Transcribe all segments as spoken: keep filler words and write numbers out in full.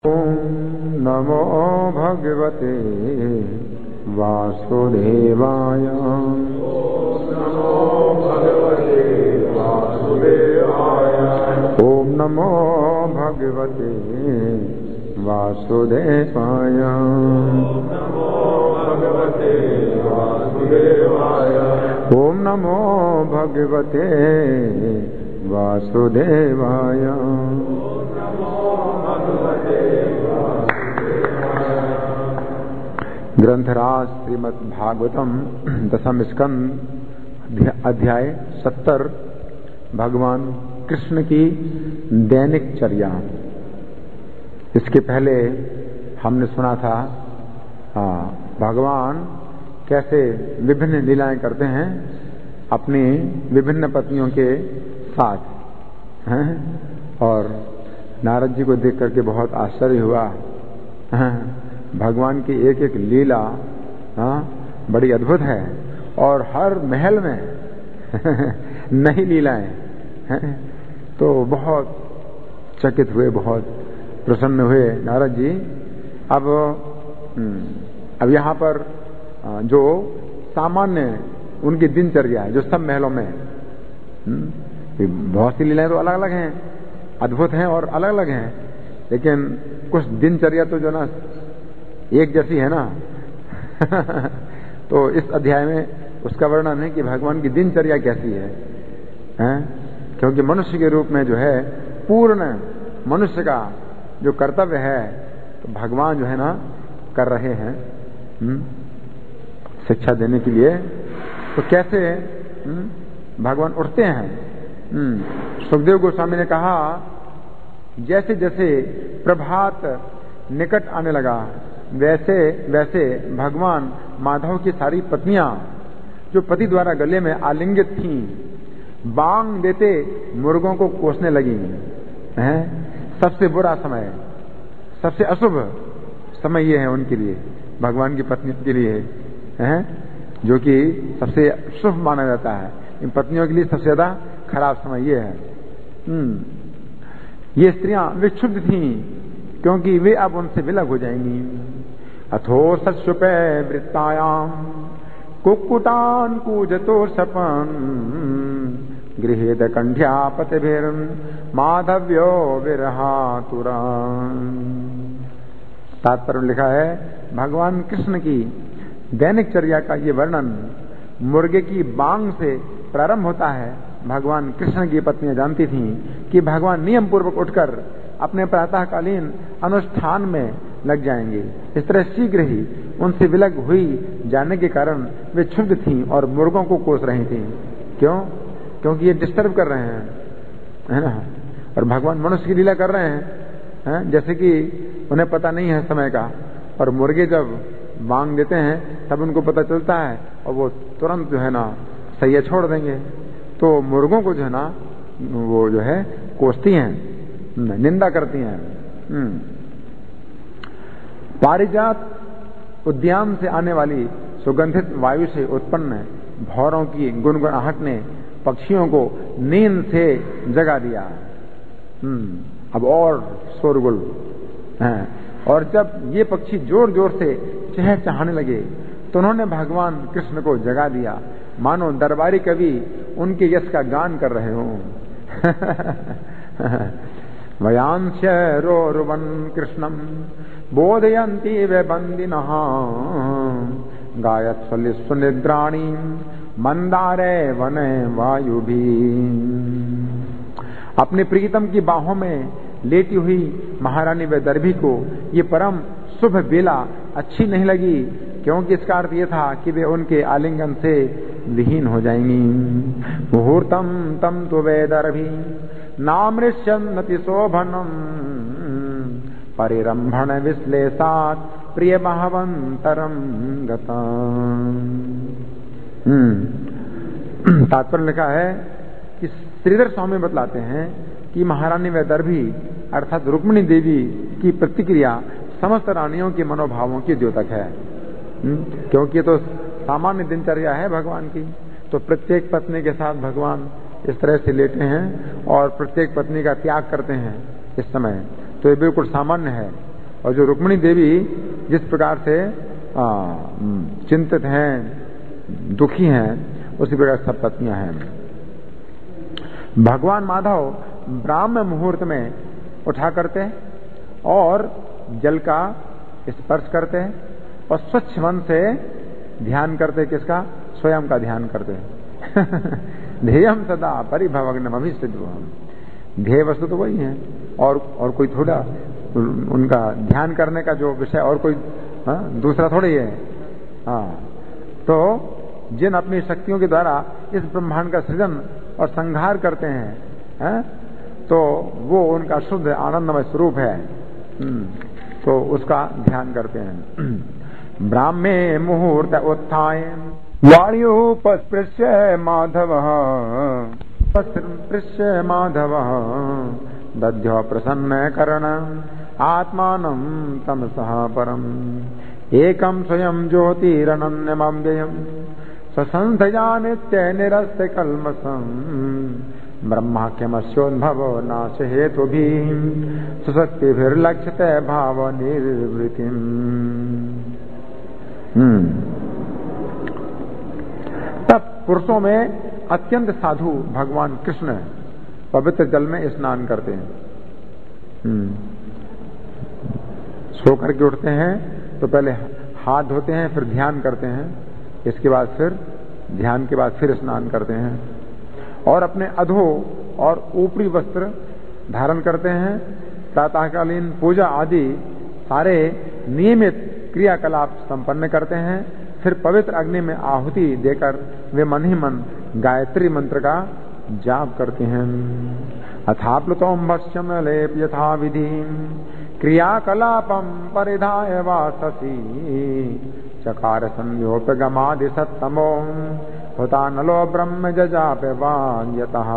ओम नमो भगवते वासुदेवाय। ओम नमो भगवते वासुदेवाय। ओम नमो भगवते वासुदेवाय। ग्रंथराज श्रीमद् भागवतम दशम स्कंद अध्याय सत्तर। भगवान कृष्ण की दैनिक चर्या। इसके पहले हमने सुना था हाँ भगवान कैसे विभिन्न लीलाएं करते हैं अपनी विभिन्न पत्नियों के साथ हैं, और नारद जी को देख करके बहुत आश्चर्य हुआ। भगवान की एक एक लीला हाँ बड़ी अद्भुत है, और हर महल में नई लीलाएं हैं। तो बहुत चकित हुए, बहुत प्रसन्न हुए नारद जी। अब अब यहाँ पर जो सामान्य उनकी दिनचर्या है, जो सब महलों में बहुत सी लीलाएं तो अलग अलग हैं, अद्भुत हैं और अलग अलग हैं, लेकिन कुछ दिनचर्या तो जो ना एक जैसी है ना। तो इस अध्याय में उसका वर्णन है कि भगवान की दिनचर्या कैसी है, हैं? क्योंकि मनुष्य के रूप में जो है पूर्ण मनुष्य का जो कर्तव्य है तो भगवान जो है ना कर रहे हैं हुँ? शिक्षा देने के लिए। तो कैसे हुँ? भगवान उठते हैं। सुखदेव गोस्वामी ने कहा जैसे जैसे प्रभात निकट आने लगा वैसे वैसे भगवान माधव की सारी पत्नियां जो पति द्वारा गले में आलिंगित थीं बांग देते मुर्गों को कोसने लगी हैं। सबसे बुरा समय, सबसे अशुभ समय ये है उनके लिए, भगवान की पत्नियों के लिए हैं, जो कि सबसे शुभ माना जाता है। इन पत्नियों के लिए सबसे ज्यादा खराब समय ये है। ये स्त्रियां विक्षुब्ध थीं क्योंकि वे अब उनसे विलग हो जाएंगी। अथो सत्सुपे वृत्तायाम कुक्कुटान कूजतो सपन गृहेत कंठ्यापतिभिर माधव्यो विरहातुरान। तात्पर्य लिखा है भगवान कृष्ण की दैनिक चर्या का ये वर्णन मुर्गे की बांग से प्रारंभ होता है। भगवान कृष्ण की पत्नियां जानती थीं कि भगवान नियम पूर्वक उठकर अपने प्रातःकालीन अनुष्ठान में लग जाएंगे। इस तरह शीघ्र ही उनसे विलग हुई जाने के कारण वे क्षुब्ध थीं और मुर्गों को कोस रही थीं। क्यों? क्योंकि ये डिस्टर्ब कर रहे हैं, है ना। और भगवान मनुष्य की लीला कर रहे हैं, हैं? जैसे कि उन्हें पता नहीं है समय का, और मुर्गे जब बांग देते हैं तब उनको पता चलता है और वो तुरंत जो है ना सैया छोड़ देंगे। तो मुर्गों को जो है ना वो जो है कोसती हैं, निंदा करती हैं। पारिजात उद्यान से आने वाली सुगंधित वायु से उत्पन्न भौरों की गुनगुनाहट ने पक्षियों को नींद से जगा दिया। अब और शोरगुल है, और जब ये पक्षी जोर जोर से चहचहाने लगे तो उन्होंने भगवान कृष्ण को जगा दिया, मानो दरबारी कवि उनके यश का गान कर रहे हों। वयांश रोरुवन कृष्णम बोधयन्ति वे बंदिनः गायत सुनिद्राणी मंदारे वने वायुभी। अपने प्रीतम की बाहों में लेटी हुई महारानी वैदर्भी को ये परम शुभ बेला अच्छी नहीं लगी, क्योंकि इसका अर्थ ये था कि वे उनके आलिंगन से विहीन हो जाएंगी। मुहूर्तम तम तो वैदर्भी नामृष्यन्नति शोभनम परिरंभण विश्लेषात् प्रिय महवंतरम गता। तात्पर्य लिखा है कि श्रीधर स्वामी बतलाते हैं कि महारानी वैदर्भी अर्थात रुक्मिणी देवी की प्रतिक्रिया समस्त रानियों के मनोभावों की द्योतक है। क्योंकि तो सामान्य दिनचर्या है भगवान की, तो प्रत्येक पत्नी के साथ भगवान इस तरह से लेटे हैं और प्रत्येक पत्नी का त्याग करते हैं इस समय, तो ये बिल्कुल सामान्य है। और जो रुक्मिणी देवी जिस प्रकार से आ, चिंतित हैं, दुखी हैं, उसी प्रकार सब पत्नियां हैं। भगवान माधव ब्राह्म मुहूर्त में उठा करते हैं और जल का स्पर्श करते हैं और स्वच्छ मन से ध्यान करते हैं। किसका? स्वयं का ध्यान करते हैं। ध्येयम सदा परिभवग्नम अभिष्टद्वहम। ध्येय वस्तु तो वही है, और और कोई थोड़ा उनका ध्यान करने का जो विषय और कोई हा? दूसरा थोड़ी है। हाँ, तो जिन अपनी शक्तियों के द्वारा इस ब्रह्मांड का सृजन और संहार करते हैं, है? तो वो उनका शुद्ध आनंदमय स्वरूप है, तो उसका ध्यान करते हैं। ब्राह्मे मुहूर्त उत्थाय वायुपस्पृश्य माधव पस्पृश्य माधव दध्यो प्रसन्न कर्ण आत्मानं तमसः परम् एकं स्वयं ज्योतिरनन्यमव्ययम् स्वसंस्थया नित्य निरस्य कल्मषम् ब्रह्माख्यमस्योद्भवो नाश हेतुभिः सुशक्तिभिर्लक्ष्यते भाव निर्वृतिम्। तब पुरुषों में अत्यंत साधु भगवान कृष्ण पवित्र जल में स्नान करते हैं। सो करके उठते हैं तो पहले हाथ धोते हैं, फिर ध्यान करते हैं, इसके बाद फिर ध्यान के बाद फिर स्नान करते हैं और अपने अधो और ऊपरी वस्त्र धारण करते हैं। प्रातःकालीन पूजा आदि सारे नियमित क्रियाकलाप संपन्न करते हैं। फिर पवित्र अग्नि में आहुति देकर वे मन ही मन गायत्री मंत्र का जाप करते हैं। अथाप्लुतोम भस्यम लेप यथा विधि क्रियाकलापम परिधाय वाससी चकार संयोपगमादि सत्तमो होता नलो ब्रह्म जजापे वाग्यतः।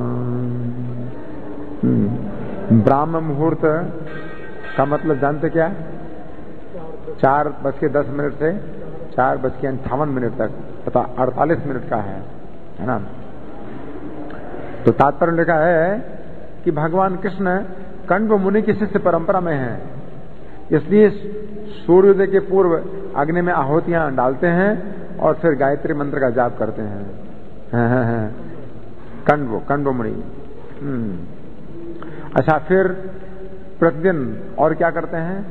ब्राह्म मुहूर्त का मतलब जानते क्या? चार बज के दस मिनट से चार बज के अंठावन मिनट तक, तथा अड़तालीस मिनट का है, है ना। तो तात्पर्य लिखा है कि भगवान कृष्ण कण्व मुनि की शिष्य परंपरा में है, इसलिए सूर्योदय के पूर्व अग्नि में आहुतियां डालते हैं और फिर गायत्री मंत्र का जाप करते हैं। कण्व कण्व मुनि। अच्छा, फिर प्रतिदिन और क्या करते हैं?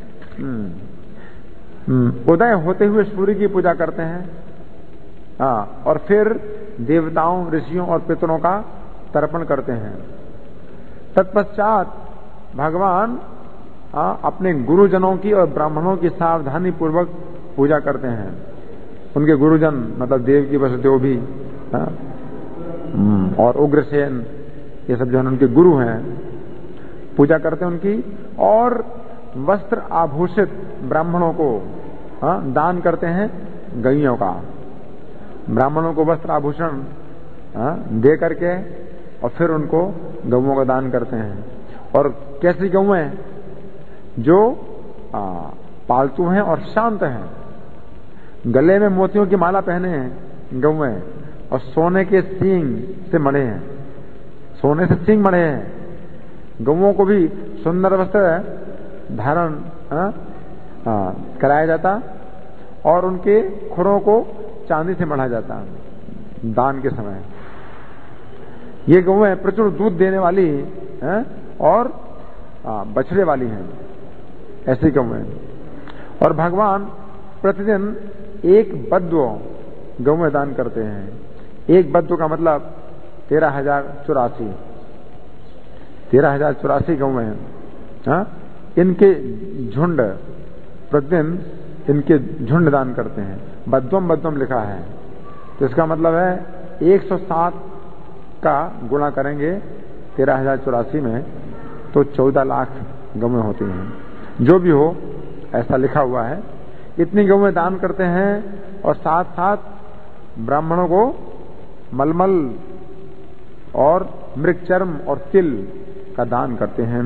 उदय होते हुए सूर्य की पूजा करते हैं। हाँ, और फिर देवताओं, ऋषियों और पितरों का तर्पण करते हैं। तत्पश्चात भगवान आ, अपने गुरुजनों की और ब्राह्मणों की सावधानी पूर्वक पूजा करते हैं। उनके गुरुजन मतलब देव की वसुदेव भी आ, और उग्रसेन, ये सब जो है उनके गुरु हैं, पूजा करते हैं उनकी। और वस्त्र आभूषित ब्राह्मणों को आ, दान करते हैं गैयों का। ब्राह्मणों को वस्त्र आभूषण दे करके और फिर उनको गौओं का दान करते हैं। और कैसी गौएं? जो आ, पालतू हैं और शांत हैं। गले में मोतियों की माला पहने हैं गौएं, और सोने के सींग से मढ़े हैं, सोने से सींग मढ़े हैं। गौओं को भी सुंदर वस्त्र धारण कराया जाता और उनके खुरों को चांदी से मढ़ा जाता दान के समय। ये गौएं प्रचुर दूध देने वाली हैं और आ, बछड़े वाली हैं, ऐसी गौएं। और भगवान प्रतिदिन एक बद्व गौएं दान करते हैं। एक बद्व का मतलब तेरह हजार चौरासी तेरह हजार चौरासी गौएं हैं। इनके झुंड प्रतिदिन इनके झुंड दान करते हैं। बद्वम बद्वम लिखा है, तो इसका मतलब है एक सौ सात का गुणा करेंगे तेरह हजार चौरासी में तो चौदह लाख गौएं होती हैं। जो भी हो, ऐसा लिखा हुआ है। इतनी गौएं दान करते हैं और साथ साथ ब्राह्मणों को मलमल और मृगचर्म और तिल का दान करते हैं।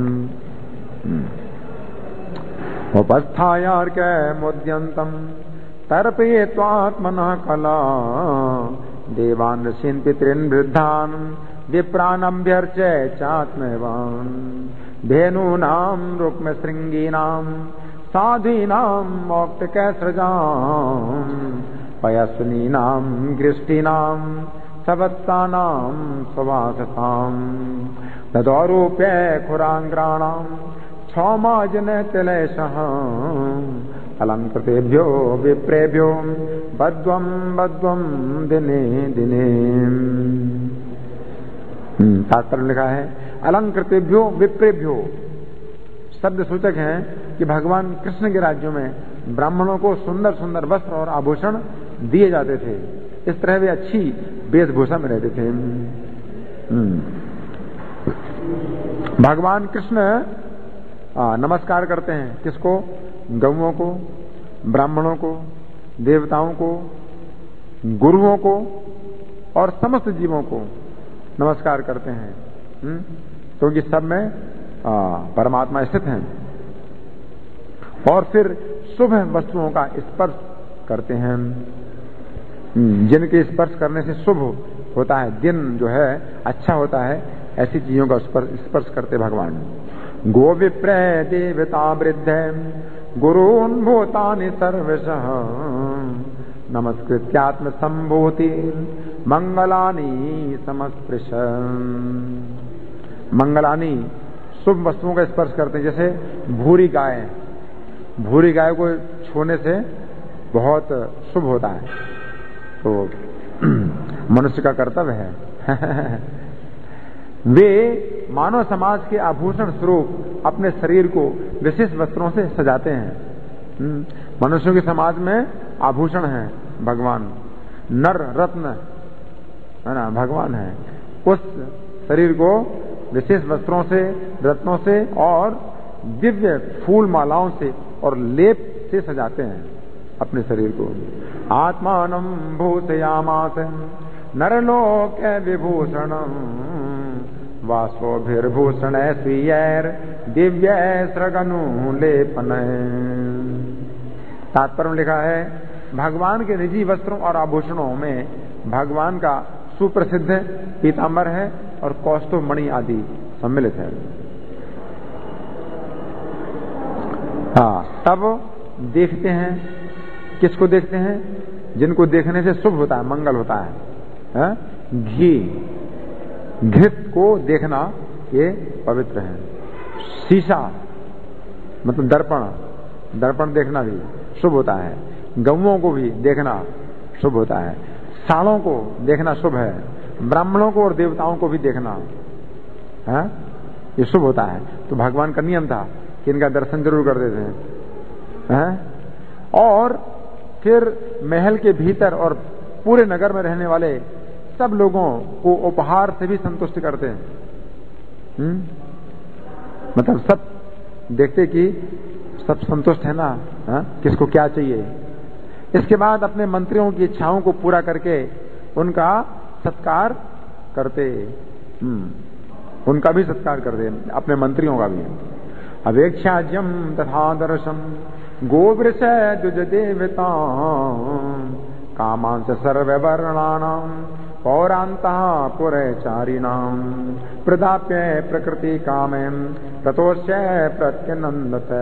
उपस्थायार्के मुद्यंतम तर्पये त्वात्मनः कला देवान् ऋषीन् पितॄन् वृद्धान् विप्रान् अभ्यर्च्य चात्मैवान् धेनूनां रुक्म श्रृंगीनां साधीनां मौक्तिकैसृजां पयस्विनीनां गृष्टीनां सवत्सानां सुवाससां तदौरूप्य खुरांग्राणां क्षौमाजनतिलेशः अलंकृतेभ्यो विप्रेभ्यो बद्वं बद्वं दिने दिने। तात्पर्य लिखा है अलंकृतेभ्यो विप्रेभ्यो शब्द सूचक है कि भगवान कृष्ण के राज्यों में ब्राह्मणों को सुंदर सुंदर वस्त्र और आभूषण दिए जाते थे। इस तरह वे अच्छी वेशभूषा में रहते थे। भगवान कृष्ण आ, नमस्कार करते हैं किसको? गौओं को, ब्राह्मणों को, देवताओं को, गुरुओं को और समस्त जीवों को नमस्कार करते हैं, क्योंकि तो सब में आ, परमात्मा स्थित हैं। और फिर शुभ वस्तुओं का स्पर्श करते हैं, जिनके स्पर्श करने से शुभ होता है, दिन जो है अच्छा होता है, ऐसी चीजों का स्पर्श करते भगवान। गो विप्र देवता वृद्ध गुरून् भूतानि सर्वशः नमस्कृत्यात्म संभूति मंगलानि समस्पृश। मंगलानि शुभ वस्तुओं का स्पर्श करते हैं, जैसे भूरी गाय, भूरी गाय को छूने से बहुत शुभ होता है, तो मनुष्य का कर्तव्य है। वे मानव समाज के आभूषण स्वरूप अपने शरीर को विशेष वस्त्रों से सजाते हैं। मनुष्यों के समाज में आभूषण है भगवान, नर रत्न है ना, भगवान है। उस शरीर को विशेष वस्त्रों से, रत्नों से और दिव्य फूल मालाओं से और लेप से सजाते हैं अपने शरीर को। आत्मानं भूषयामास नरलोक विभूषणं वासोभिर्भूषण स्वीयर दिव्य सृगनुलेपन। तात्पर्य में लिखा है भगवान के निजी वस्त्रों और आभूषणों में भगवान का सुप्रसिद्ध पीतांबर है और कौस्तुभ मणि आदि सम्मिलित है। हाँ, तब देखते हैं, किसको देखते हैं? जिनको देखने से शुभ होता है, मंगल होता है, है? घी, घृत को देखना ये पवित्र है। शीशा मतलब दर्पण, दर्पण देखना भी शुभ होता है। गौओं को भी देखना शुभ होता है। सालों को देखना शुभ है। ब्राह्मणों को और देवताओं को भी देखना है, ये शुभ होता है। तो भगवान का नियम था कि इनका दर्शन जरूर कर देते हैं, है? और फिर महल के भीतर और पूरे नगर में रहने वाले सब लोगों को उपहार से भी संतुष्ट करते हैं। हुँ? मतलब सब देखते कि सब संतुष्ट है ना, हा? किसको क्या चाहिए। इसके बाद अपने मंत्रियों की इच्छाओं को पूरा करके उनका सत्कार करते, उनका भी सत्कार करते, अपने मंत्रियों का भी। अवेक्षाज्यम तथा दर्शम गोवृष द्विज देवता कामांश सर्ववर्णानां पौरान्तः पुरैचारिणां प्रदाप्य प्रकृति कामें ततोस्य प्रत्यनंदते।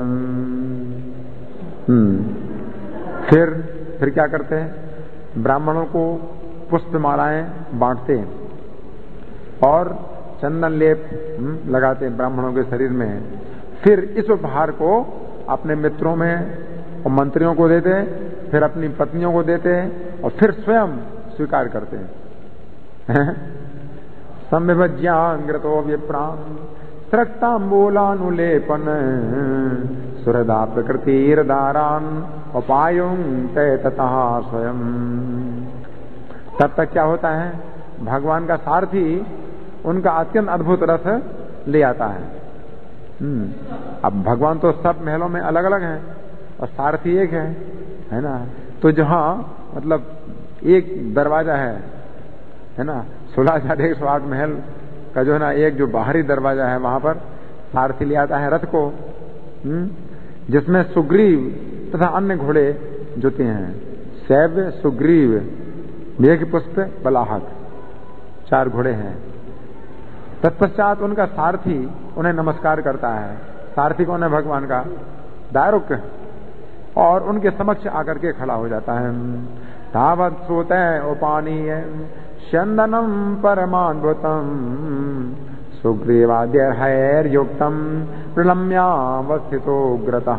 फिर फिर क्या करते हैं? ब्राह्मणों को पुष्प मालाएं बांटते और चंदन लेप लगाते ब्राह्मणों के शरीर में। फिर इस उपहार को अपने मित्रों में और मंत्रियों को देते, फिर अपनी पत्नियों को देते और फिर स्वयं स्वीकार करते हैं। संविभज्याग्रतो विप्रां स्रक्तांबूलानुलेपन सुरदा प्रकृतिर्दारान उपायुं ते ततः स्वयं। तब तक क्या होता है? भगवान का सारथी उनका अत्यंत अद्भुत रथ ले आता है। अब भगवान तो सब महलों में अलग अलग हैं और सारथी एक है, है ना। तो जहां मतलब एक दरवाजा है, है ना, सोलह हजार एक सौ आठ महल का जो है ना एक जो बाहरी दरवाजा है, वहां पर सारथी ले आता है रथ को, जिसमें सुग्रीव तथा अन्य घोड़े जुते हैं। सैव्य, सुग्रीव, मेघपुष्प, बलाहक, चार घोड़े हैं। तत्पश्चात उनका सारथी उन्हें नमस्कार करता है। सारथी कौन है? भगवान का दारुक, और उनके समक्ष आकर के खड़ा हो जाता है। तावत् श्रुते उपानीय चंदनम परमाद्भुतम सुग्रीवाद्य हैर्युक्तम प्रलम्यावस्थितो ग्रतः।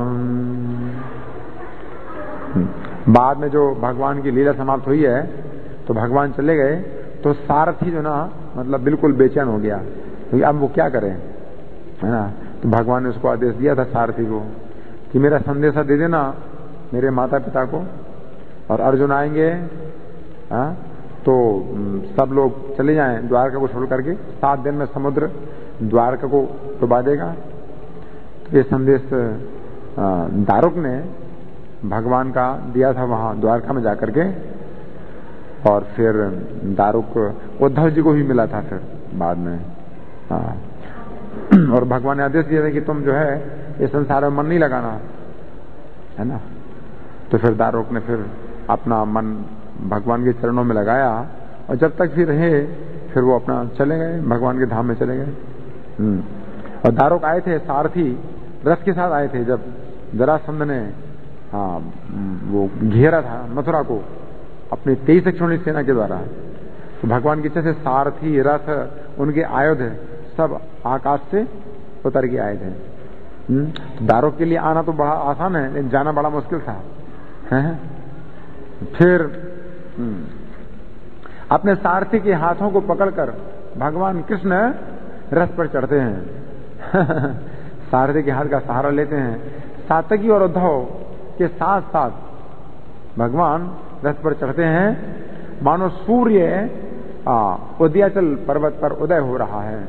बाद में जो भगवान की लीला समाप्त हुई है तो भगवान चले गए, तो सारथी जो ना मतलब बिल्कुल बेचैन हो गया, तो अब वो क्या करें, है ना। तो भगवान ने उसको आदेश दिया था सारथी को कि मेरा संदेशा दे देना मेरे माता पिता को, और अर्जुन आएंगे हाँ तो सब लोग चले जाएं द्वारका को छोड़ करके, सात दिन में समुद्र द्वारका को डुबा देगा। तो ये संदेश दारुक ने भगवान का दिया था वहां द्वारका में जाकर के, और फिर दारुक उद्धव जी को भी मिला था फिर बाद में। हाँ, और भगवान ने आदेश दिया था कि तुम जो है इस संसार में मन नहीं लगाना, है ना। तो फिर दारुक ने फिर अपना मन भगवान के चरणों में लगाया, और जब तक भी रहे फिर वो अपना चले गए, भगवान के धाम में चले गए। और दारुक आए थे सारथी रथ के साथ आए थे, जब जरासंध ने हाँ वो घेरा था मथुरा को अपनी तेईस क्षोणी सेना के द्वारा, तो भगवान की इच्छा से सारथी रथ उनके आयुध सब आकाश से उतर के आए थे। तो दारुक के लिए आना तो बड़ा आसान है, लेकिन जाना बड़ा मुश्किल था। है? फिर अपने सारथी के हाथों को पकड़कर भगवान कृष्ण रथ पर चढ़ते हैं। सारथी के हाथ का सहारा लेते हैं। सात्यकी और उद्धव के साथ साथ भगवान रथ पर चढ़ते हैं, मानो सूर्य उदयाचल पर्वत पर उदय हो रहा है।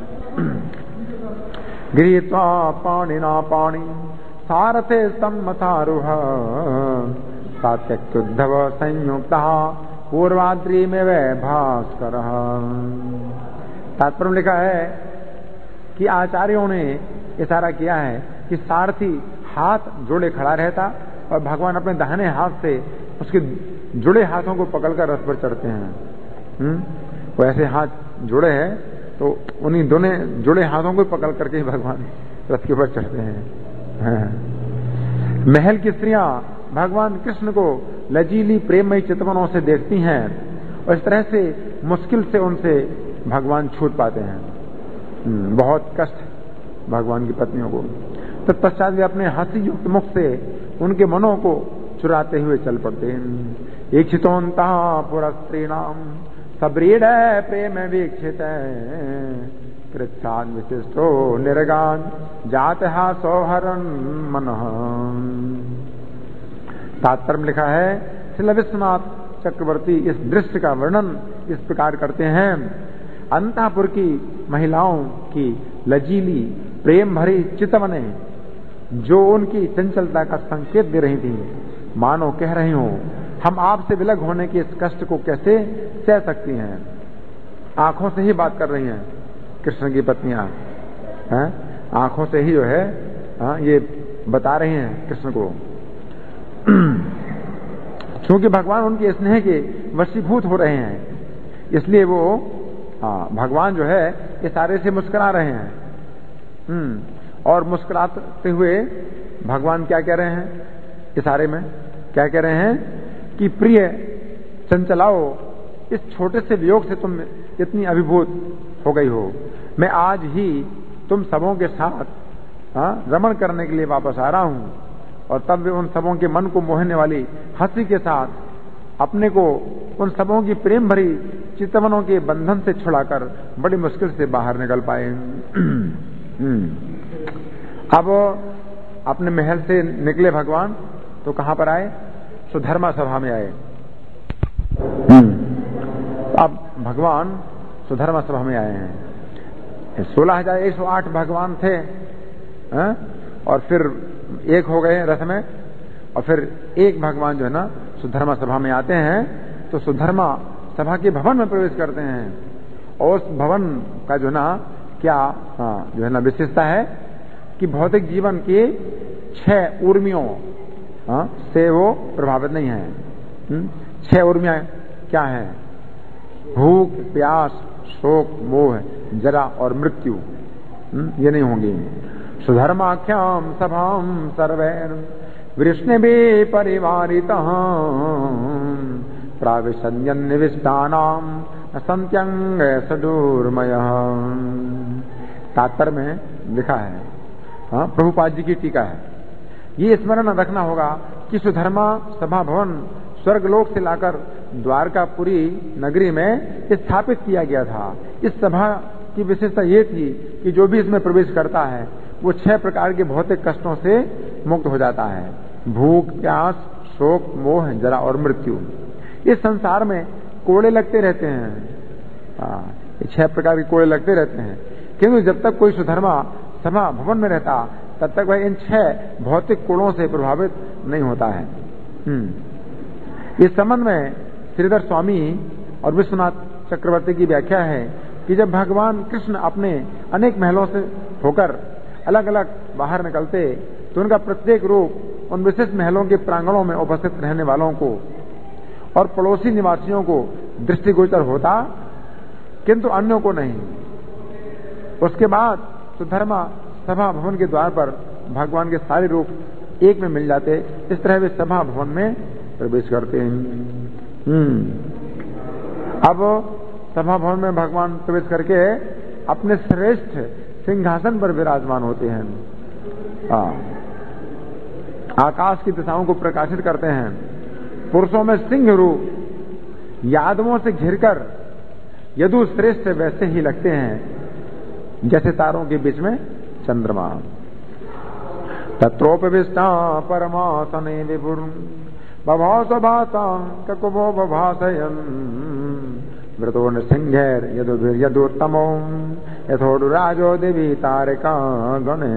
गृहीत्वा पाणिना पाणि सारथे सम्मतारुह सात्यक्युद्धव संयुक्तः पूर्वाद्रि में वह भास्कर। तात्पर्य लिखा है कि आचार्यों ने इशारा किया है कि सारथी हाथ जोड़े खड़ा रहता और भगवान अपने दाहिने हाथ से उसके जुड़े हाथों को पकड़कर रथ पर चढ़ते हैं। हम्म वो ऐसे हाथ जुड़े हैं तो उन्हीं दोनों जुड़े हाथों को पकड़ करके ही भगवान रथ के ऊपर चढ़ते हैं। महल की स्त्रियां भगवान कृष्ण को लजीली प्रेममयी चितवनों से देखती हैं और इस तरह से मुश्किल से उनसे भगवान छूट पाते हैं। बहुत कष्ट भगवान की पत्नियों को। तत्पश्चात वे अपने हंसी युक्त मुख से उनके मनों को चुराते हुए चल पड़ते हैं। इच्छितोन्ता पुरस्त्रीणाम सबरीड प्रेम वीक्षित कृच्छान विशिष्टो निर्गान जात सौहरण मन। तात्पर्य लिखा है श्रील विश्वनाथ चक्रवर्ती इस दृश्य का वर्णन इस प्रकार करते हैं। अंतःपुर की महिलाओं की लजीली प्रेम भरी चितवने जो उनकी चंचलता का संकेत दे रही थी, मानो कह रही हो हम आपसे विलग होने के इस कष्ट को कैसे सह सकती हैं। आंखों से ही बात कर रही हैं कृष्ण की पत्नियां, हैं आंखों से ही जो है हाँ, ये बता रही हैं कृष्ण को। क्योंकि भगवान उनके स्नेह के वशीभूत हो रहे हैं, इसलिए वो हाँ, भगवान जो है इशारे से मुस्कुरा रहे हैं। हम्म और मुस्कुराते हुए भगवान क्या कह रहे हैं इशारे में, क्या कह रहे हैं कि प्रिय चंचलाओ, इस छोटे से वियोग से तुम इतनी अभिभूत हो गई हो। मैं आज ही तुम सबों के साथ हाँ, रमण करने के लिए वापस आ रहा हूं। और तब वे उन सबों के मन को मोहने वाली हंसी के साथ अपने को उन सबों की प्रेम भरी चितवनों के बंधन से छुड़ाकर बड़ी मुश्किल से बाहर निकल पाए। अब अपने महल से निकले भगवान तो कहां पर आए? सुधर्मा सभा में आए। अब भगवान सुधर्मा सभा में आए हैं। सोलह हजार एक सौ आठ भगवान थे है? और फिर एक हो गए रथ में, और फिर एक भगवान जो है ना सुधर्मा सभा में आते हैं तो सुधर्मा सभा के भवन में प्रवेश करते हैं। और उस भवन का जो ना क्या हाँ, जो है ना विशेषता है कि भौतिक जीवन के छह उर्मियों हाँ, से वो प्रभावित नहीं है। छह उर्मियां क्या है? भूख, प्यास, शोक, मोह, जरा और मृत्यु ये नहीं होंगी। सुधर्माख्याम सभाम सर्वैर वृष्ण भी परिवारित प्राविशन्यन निविष्टानाम संत्यंग सदूर्मय। तात्पर्य में लिखा है, हाँ, प्रभुपाद जी की टीका है, ये स्मरण रखना होगा कि सुधर्मा सभा भवन स्वर्गलोक से लाकर द्वारकापुरी नगरी में स्थापित किया गया था। इस सभा की विशेषता ये थी कि जो भी इसमें प्रवेश करता है वो छह प्रकार के भौतिक कष्टों से मुक्त हो जाता है। भूख, प्यास, शोक, मोह, जरा और मृत्यु। इस संसार में कोड़े लगते रहते हैं, हाँ, ये छह प्रकार के कोड़े लगते रहते हैं, किंतु जब तक कोई सुधर्मा सभा भवन में रहता तब तक वह इन छह भौतिक कोड़ों से प्रभावित नहीं होता है। इस संबंध में श्रीधर स्वामी और विश्वनाथ चक्रवर्ती की व्याख्या है कि जब भगवान कृष्ण अपने अनेक महलों से होकर अलग अलग बाहर निकलते तो उनका प्रत्येक रूप उन विशिष्ट महलों के प्रांगणों में उपस्थित रहने वालों को और पड़ोसी निवासियों को दृष्टिगोचर होता, किंतु अन्यों को नहीं। उसके बाद सुधर्मा सभा भवन के द्वार पर भगवान के सारे रूप एक में मिल जाते। इस तरह वे सभा भवन में प्रवेश करते हैं। अब सभा भवन में भगवान प्रवेश करके अपने श्रेष्ठ सिंहासन पर विराजमान होते हैं। हाँ, आकाश की दिशाओं को प्रकाशित करते हैं। पुरुषों में सिंह रूप यादवों से घिरकर यदु श्रेष्ठ वैसे ही लगते हैं जैसे तारों के बीच में चंद्रमा। तत्रोपविष्टा परमासने विभुर बभाव सभाता ककुभो बभासयन् व्रतो नृसिंहैर यदुभिर यदुत्तमो यथोडु राजो देवी तारिका गणे।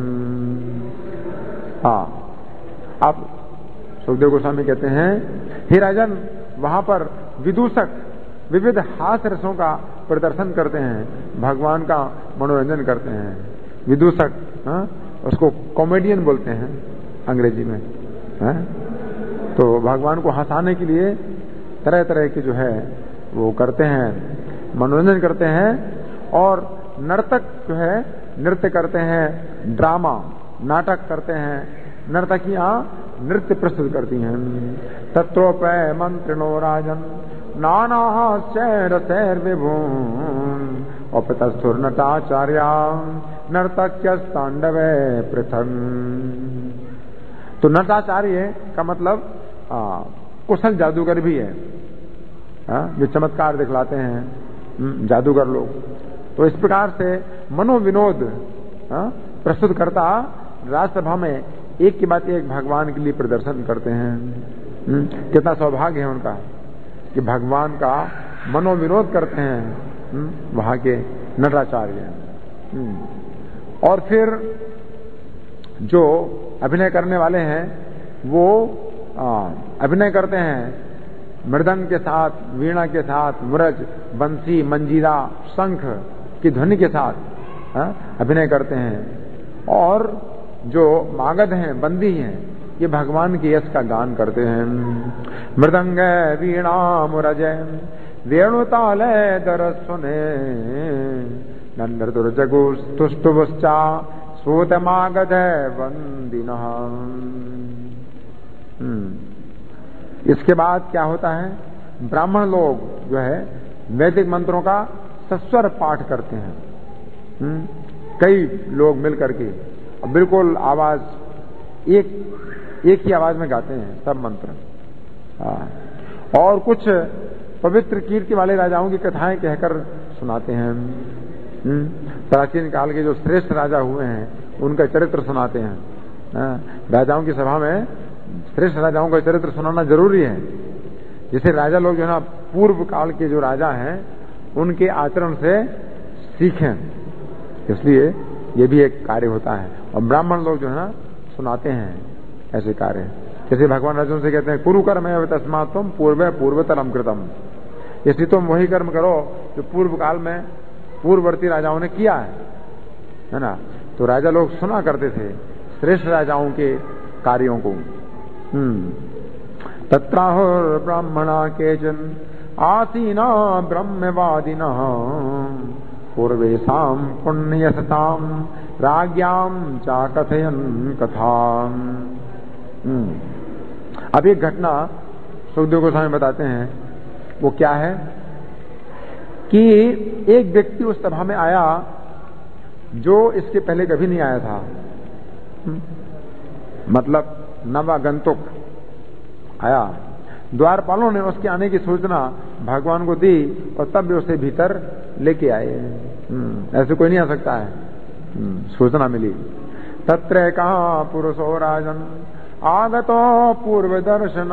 हाँ, अब सुखदेव गोस्वामी कहते हैं, हे राजन, वहां पर विदूषक विविध हास रसों का प्रदर्शन करते हैं, भगवान का मनोरंजन करते हैं। विदूषक, हाँ, उसको कॉमेडियन बोलते हैं अंग्रेजी में, हाँ? तो भगवान को हंसाने के लिए तरह तरह के जो है वो करते हैं, मनोरंजन करते हैं। और नर्तक जो है नृत्य करते हैं, ड्रामा नाटक करते हैं, नर्तकियां नृत्य प्रस्तुत करती हैं। तत्रोपय मंत्रिणो राजन नाना शैर शैर विभून औपतस्थुर नटाचार्या नर्तक्य तांडवे पृथन। तो नटाचार्य का मतलब आ, कुशल जादूगर भी है, आ, जो चमत्कार दिखलाते हैं जादूगर लोग। तो इस प्रकार से मनोविनोद प्रस्तुत करता राजसभा में एक के बाद एक भगवान के लिए प्रदर्शन करते हैं। कितना सौभाग्य है उनका कि भगवान का मनोविनोद करते हैं वहां के नटाचार्य। और फिर जो अभिनय करने वाले हैं वो अभिनय करते हैं मृदंग के साथ, वीणा के साथ, मुरज, बंसी, मंजीरा, शंख की ध्वनि के साथ अभिनय करते हैं। और जो मागध हैं, बंदी हैं, ये भगवान के यश का गान करते हैं। मृदंग वीणा मुरज वेणुताल दर सुने नंदर दुर्जगु तुष्टुश्चा सूत मागध वंदिन। इसके बाद क्या होता है, ब्राह्मण लोग जो है वैदिक मंत्रों का सस्वर पाठ करते हैं। हुँ? कई लोग मिलकर के बिल्कुल आवाज एक एक ही आवाज में गाते हैं सब मंत्र। आ, और कुछ पवित्र कीर्ति वाले राजाओं की कथाएं कहकर सुनाते हैं। प्राचीन काल के जो श्रेष्ठ राजा हुए हैं उनका चरित्र सुनाते हैं। आ, राजाओं की सभा में श्रेष्ठ राजाओं का चरित्र सुनाना जरूरी है। जैसे राजा लोग जो है ना पूर्व काल के जो राजा हैं उनके आचरण से सीखें, इसलिए ये भी एक कार्य होता है। और ब्राह्मण लोग जो है ना सुनाते हैं ऐसे कार्य। जैसे भगवान अर्जुन से कहते हैं कुरु कर्म तस्मात् तुम पूर्व पूर्वतरम कृतम, इसलिए तुम वही कर्म करो जो पूर्व काल में पूर्ववर्ती राजाओं ने किया है, है ना। तो राजा लोग सुना करते थे श्रेष्ठ राजाओं के कार्यों को। हम्म तत्राहुर ब्राह्मणा केचन आसीना ब्रह्मवादिनः पूर्वेशाम पुण्यसताम राज्ञाम चा कथयन कथाम। अब एक घटना सुखदेव गोस्वामी बताते हैं, वो क्या है कि एक व्यक्ति उस सभा में आया जो इसके पहले कभी नहीं आया था, मतलब नवागंतुक आया। द्वारपालों ने उसके आने की सूचना भगवान को दी और तब भी उसे भीतर लेके आए। ऐसे कोई नहीं आ सकता है, सूचना मिली। तत्र कहा पुरुषो राजन आगतो पूर्व दर्शन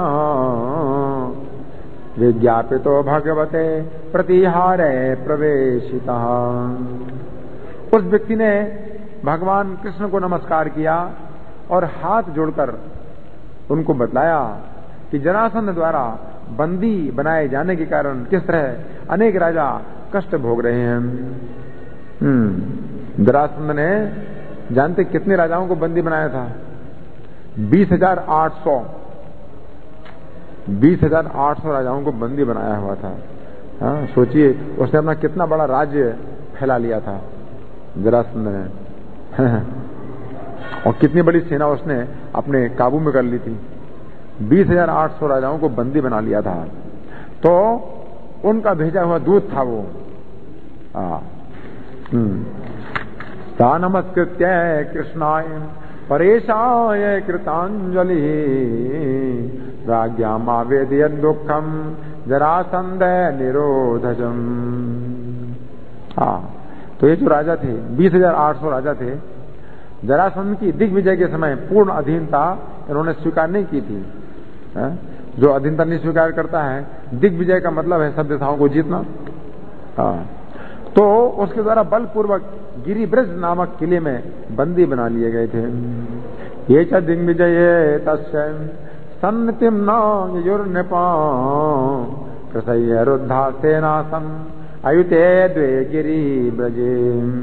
विज्ञापितो भगवते प्रतिहारे प्रवेशिता। उस व्यक्ति ने भगवान कृष्ण को नमस्कार किया और हाथ जोड़कर उनको बतलाया कि जरासंध द्वारा बंदी बनाए जाने के कारण किस तरह अनेक राजा कष्ट भोग रहे हैं। हम्म जरासंध ने जानते कितने राजाओं को बंदी बनाया था? बीस हजार आठ सौ बीस हजार आठ सौ राजाओं को बंदी बनाया हुआ था। हाँ, सोचिए उसने अपना कितना बड़ा राज्य फैला लिया था जरासंध ने और कितनी बड़ी सेना उसने अपने काबू में कर ली थी। बीस हजार आठ सौ राजाओं को बंदी बना लिया था। तो उनका भेजा हुआ दूत था वो। सा नमस्कृत्य कृष्णाय परेशाय कृतांजलि राज्ञामावेदयत् दुःखम जरासंध निरोधजम। हाँ, तो ये जो राजा थे, बीस हजार आठ सौ राजा थे, जरासंध की दिग्विजय के समय पूर्ण अधीनता इन्होंने स्वीकार नहीं की थी। है? जो अधीनता नहीं स्वीकार करता है, दिग्विजय का मतलब है सब दिशाओं को जीतना। हाँ, तो उसके द्वारा बलपूर्वक गिरिब्रज नामक किले में बंदी बना लिए गए थे। ये च दिग्विजय तस्य सन्नतिम न युर्नपा कृतय रुद्धा सेनासम अयुते द्वे गिरिब्रजे।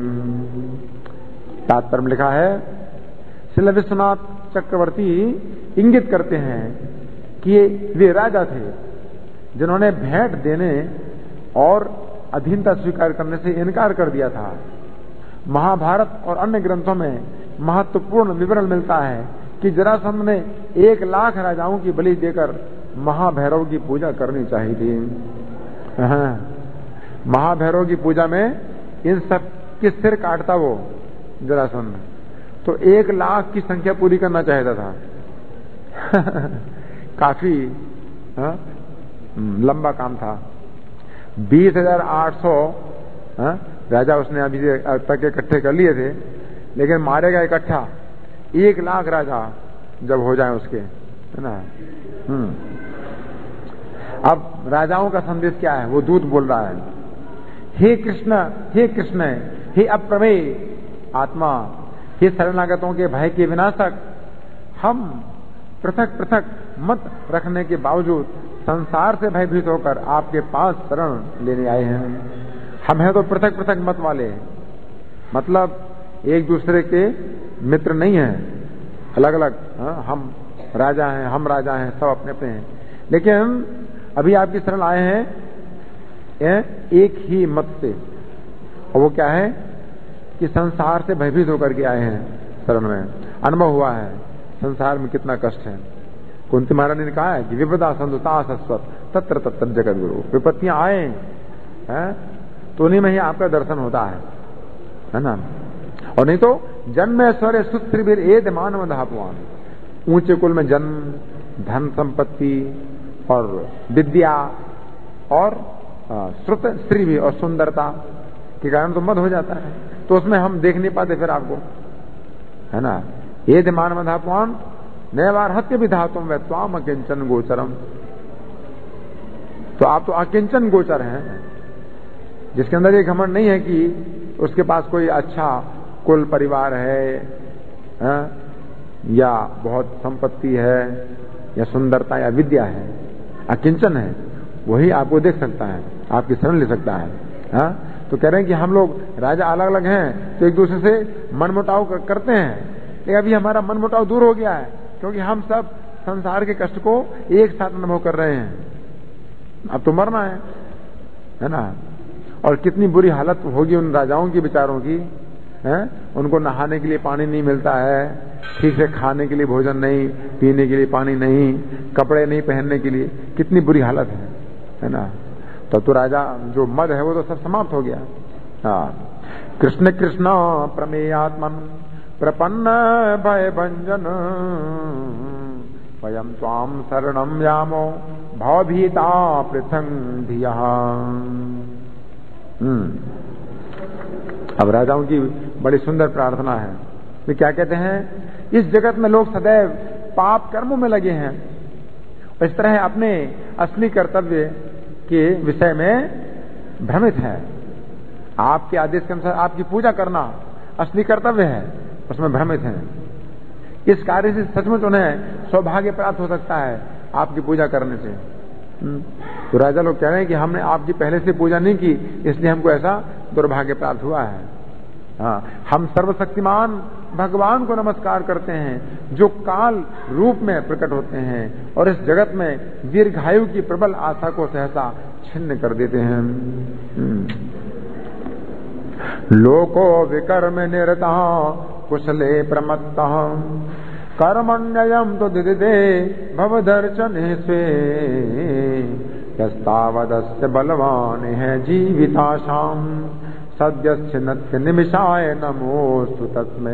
तात्पर्य में लिखा है, श्री विश्वनाथ चक्रवर्ती इंगित करते हैं कि वे राजा थे जिन्होंने भेंट देने और अधीनता स्वीकार करने से इनकार कर दिया था। महाभारत और अन्य ग्रंथों में महत्वपूर्ण विवरण मिलता है कि जरासंध ने एक लाख राजाओं की बलि देकर महाभैरव की पूजा करनी चाहिए थी। महाभैरव की पूजा में इन सब के सिर काटता वो जरासंध, तो एक लाख की संख्या पूरी करना चाहता था। काफी हा? लंबा काम था। बीस हजार आठ सौ राजा उसने अभी तक इकट्ठे कर लिए थे, लेकिन मारेगा इकट्ठा एक लाख राजा जब हो जाए उसके, है ना। हम्म अब राजाओं का संदेश क्या है? वो दूत बोल रहा है, हे कृष्ण, हे कृष्ण, हे अप्रमेय आत्मा, हे शरणागतों के भय के विनाशक, हम पृथक पृथक मत रखने के बावजूद संसार से भयभीत होकर आपके पास शरण लेने आए हैं। हम हैं तो पृथक पृथक मत वाले, मतलब एक दूसरे के मित्र नहीं हैं, अलग अलग। हाँ, हम राजा हैं, हम राजा हैं, सब अपने अपने हैं, लेकिन अभी आपकी शरण आए हैं एक ही मत से। और वो क्या है कि संसार से भयभीत होकर के आए हैं शरण में। अनुभव हुआ है संसार में कितना कष्ट है। कुंती महारानी ने कहा है कि विपदा संतुता सस्वत तत्र तत्र जगत गुरु। विपत्तियां आए हैं तो उन्हीं में ही आपका दर्शन होता है, है ना। और नहीं तो जन्म ऐश्वर्य सुस्त्रीवीर एद मानव धापवान, ऊंचे कुल में जन्म, धन संपत्ति और विद्या और श्रुत स्त्री भी और सुंदरता के कारण तो मद हो जाता है, तो उसमें हम देख नहीं पाते फिर आपको, है ना। एद मानव धापवान नैवार हत्य भी धातुम व त्वाम अकिंचन गोचरम। तो आप तो अकिंचन गोचर हैं, जिसके अंदर ये घमंड नहीं है कि उसके पास कोई अच्छा कुल परिवार है, है या बहुत संपत्ति है या सुंदरता या विद्या है। अकिंचन है, वही आपको देख सकता है, आपकी शरण ले सकता है। हा? तो कह रहे हैं कि हम लोग राजा अलग अलग हैं तो एक दूसरे से मनमुटाव करते हैं, लेकिन अभी हमारा मनमुटाव दूर हो गया है, क्योंकि हम सब संसार के कष्ट को एक साथ अनुभव कर रहे हैं। अब तो मरना है, है ना। और कितनी बुरी हालत होगी उन राजाओं की, बेचारों की, है। उनको नहाने के लिए पानी नहीं मिलता है, ठीक से खाने के लिए भोजन नहीं, पीने के लिए पानी नहीं, कपड़े नहीं पहनने के लिए, कितनी बुरी हालत है, है ना। तो तो राजा जो मद है वो तो सब समाप्त हो गया। हाँ, कृष्ण कृष्ण प्रमेयात्मन प्रपन्न भय भंजन वयम त्वाम शरणम यामो भवभीता पृथंग धिया। हम्म अब राजाओं की बड़ी सुंदर प्रार्थना है। वे क्या कहते हैं, इस जगत में लोग सदैव पाप कर्मों में लगे हैं, इस तरह अपने असली कर्तव्य के विषय में भ्रमित है। आपके आदेश के अनुसार आपकी पूजा करना असली कर्तव्य है, उसमें भ्रमित है। इस कार्य से सचमुच उन्हें सौभाग्य प्राप्त हो सकता है आपकी पूजा करने से। तो राजा लोग कह रहे हैं कि हमने आपकी पहले से पूजा नहीं की, इसलिए हमको ऐसा दुर्भाग्य प्राप्त हुआ है। हाँ, हम सर्वशक्तिमान भगवान को नमस्कार करते हैं जो काल रूप में प्रकट होते हैं और इस जगत में दीर्घायु की प्रबल आशा को सहसा छिन्न कर देते हैं। लोको विकर्म निरता कुशले प्रमत्ता कर्मण्ययम तो दिदे भवदर्शने स्वे यस्तावदस्य बलवान है जीविताशाम सद्यस्य नत्य निमिषाय नमोस्तु तस्मै।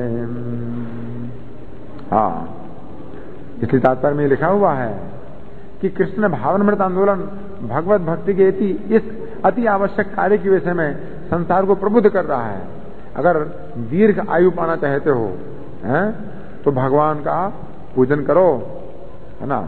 हाँ, इसलिए तात्पर्य में लिखा हुआ है कि कृष्ण भावनामृत आंदोलन भगवत भक्ति के अति इस अति आवश्यक कार्य के विषय में संसार को प्रबुद्ध कर रहा है। अगर दीर्घ आयु पाना चाहते हो हैं, तो भगवान का पूजन करो, है ना।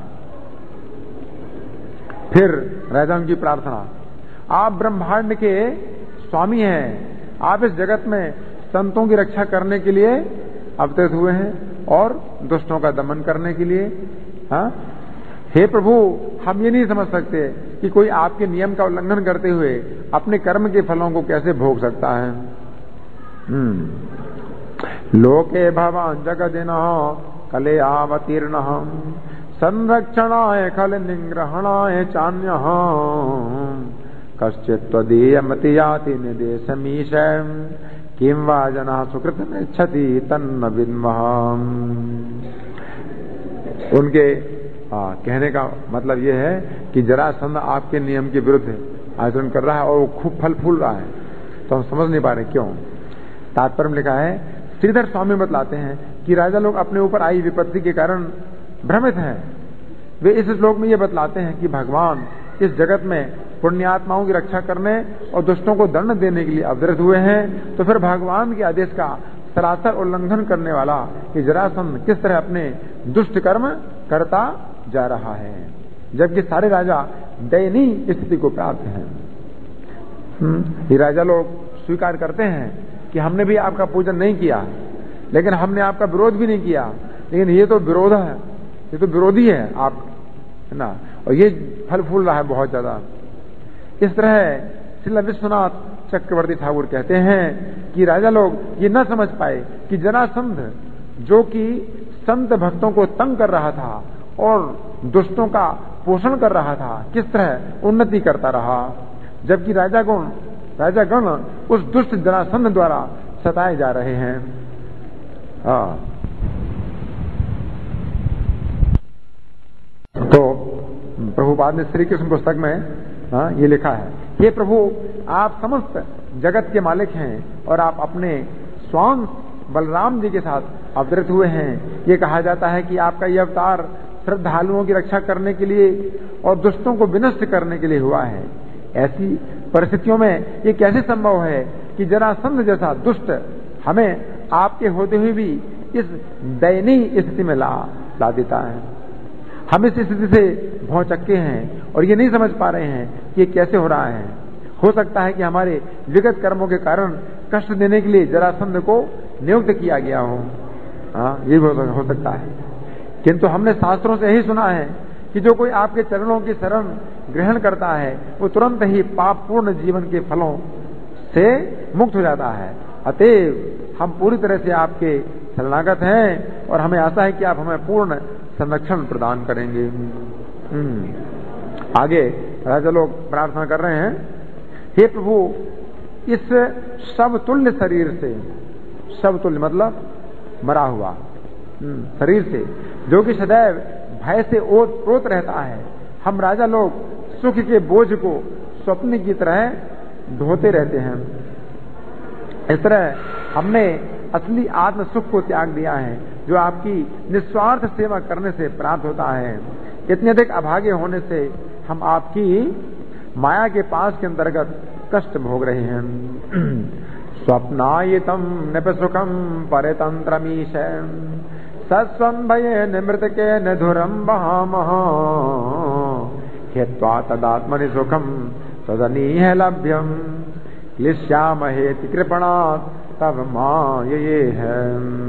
फिर राजाओं की प्रार्थना, आप ब्रह्मांड के स्वामी हैं, आप इस जगत में संतों की रक्षा करने के लिए अवतरित हुए हैं और दुष्टों का दमन करने के लिए। हाँ, हे प्रभु, हम ये नहीं समझ सकते कि कोई आपके नियम का उल्लंघन करते हुए अपने कर्म के फलों को कैसे भोग सकता है। हम्म लोके भवान जगदिना कले अवतीर्ण संरक्षणाय खल निग्रहणाय चान्य कश्चित् त्वदीयमति याति निदेशमीश किं वा जनः सुकृतमिच्छति तन्न विद्मः। उनके आ, कहने का मतलब यह है कि जरासंध आपके नियम के विरुद्ध आचरण कर रहा है और वो खूब फल फूल रहा है, तो हम समझ नहीं पा रहे क्यों। तात्पर्य में लिखा है, श्रीधर स्वामी बतलाते हैं कि राजा लोग अपने ऊपर आई विपत्ति के कारण भ्रमित हैं। वे इस श्लोक में ये बतलाते हैं कि भगवान इस जगत में पुण्यात्माओं की रक्षा करने और दुष्टों को दंड देने के लिए अवतरित हुए हैं। तो फिर भगवान के आदेश का सरासर उल्लंघन करने वाला कि जरासंध किस तरह अपने दुष्ट कर्म करता जा रहा है, जबकि सारे राजा दयनीय स्थिति को प्राप्त हैं। ये राजा लोग स्वीकार करते हैं कि हमने भी आपका पूजन नहीं किया, लेकिन हमने आपका विरोध भी नहीं किया, लेकिन ये तो विरोध है, ये तो विरोधी है आप, है ना, और ये फल फूल रहा है बहुत ज्यादा। इस तरह श्रील विश्वनाथ चक्रवर्ती ठाकुर कहते हैं कि राजा लोग ये न समझ पाए कि जरासंध जो कि संत भक्तों को तंग कर रहा था और दुष्टों का पोषण कर रहा था, किस तरह उन्नति करता रहा, जबकि राजा गुण राजा गण उस दुष्ट जरासंध द्वारा सताए जा रहे हैं। हाँ, तो प्रभुपाद ने श्री कृष्ण पुस्तक में हाँ, ये लिखा है, हे प्रभु, आप समस्त जगत के मालिक हैं और आप अपने स्वांश बलराम जी के साथ अवतरित हुए हैं। ये कहा जाता है कि आपका यह अवतार श्रद्धालुओं की रक्षा करने के लिए और दुष्टों को विनष्ट करने के लिए हुआ है। ऐसी परिस्थितियों में ये कैसे संभव है कि जरासंध जैसा दुष्ट हमें आपके होते हुए भी इस दयनीय स्थिति में ला ला देता है। हम इस स्थिति से भौचक्के हैं और ये नहीं समझ पा रहे हैं कि ये कैसे हो रहा है। हो सकता है कि हमारे विगत कर्मों के कारण कष्ट देने के लिए जरासंध को नियुक्त किया गया हो। हाँ, ये भी हो सकता है, किंतु हमने शास्त्रों से यही सुना है कि जो कोई आपके चरणों की शरण ग्रहण करता है वो तुरंत ही पाप पूर्ण जीवन के फलों से मुक्त हो जाता है। अतएव हम पूरी तरह से आपके शरणागत हैं और हमें आशा है कि आप हमें पूर्ण संरक्षण प्रदान करेंगे। आगे राजा लोग प्रार्थना कर रहे हैं, हे प्रभु, इस सब तुल्य शरीर से, सब तुल्य मतलब मरा हुआ शरीर से, जो कि सदैव भय से ओत प्रोत रहता है, हम राजा लोग सुख के बोझ को स्वप्न की तरह ढोते रहते हैं। इस तरह हमने असली आत्म सुख को त्याग दिया है, जो आपकी निस्वार्थ सेवा करने से प्राप्त होता है। इतने अधिक अभागे होने से हम आपकी माया के पास के अंतर्गत कष्ट भोग रहे हैं। स्वप्नायितम नृप सुखम परतंत्रमीश सत्स्वं भये निमृत के नधुरम बहामह हेत्वा तदात्मनि सुखम तदनीह लभ्यम क्लिश्यामहेति कृपणात् तब माँ ये है।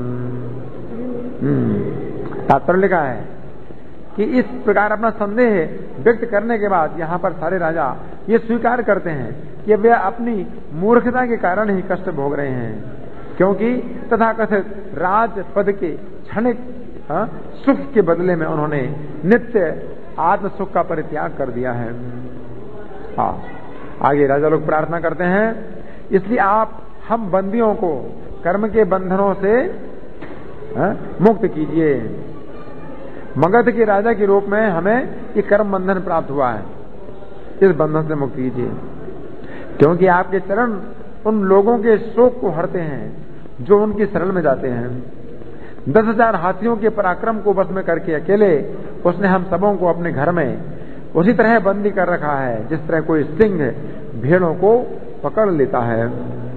तात्पर्य लिखा है कि इस प्रकार अपना संदेह व्यक्त करने के बाद यहाँ पर सारे राजा ये स्वीकार करते हैं कि वे अपनी मूर्खता के कारण ही कष्ट भोग रहे हैं, क्योंकि तथाकथित राज पद के क्षणिक सुख के बदले में उन्होंने नित्य आत्म सुख का परित्याग कर दिया है। हाँ, आगे राजा लोग प्रार्थना करते हैं, इसलिए आप हम बंदियों को कर्म के बंधनों से हा? मुक्त कीजिए। मगध के राजा के रूप में हमें ये कर्म बंधन प्राप्त हुआ है, इस बंधन से मुक्त कीजिए, क्योंकि आपके चरण उन लोगों के शोक को हरते हैं जो उनकी शरण में जाते हैं। दस हजार हाथियों के पराक्रम को बस में करके अकेले उसने हम सबों को अपने घर में उसी तरह बंदी कर रखा है जिस तरह कोई सिंह भेड़ों को पकड़ लेता है।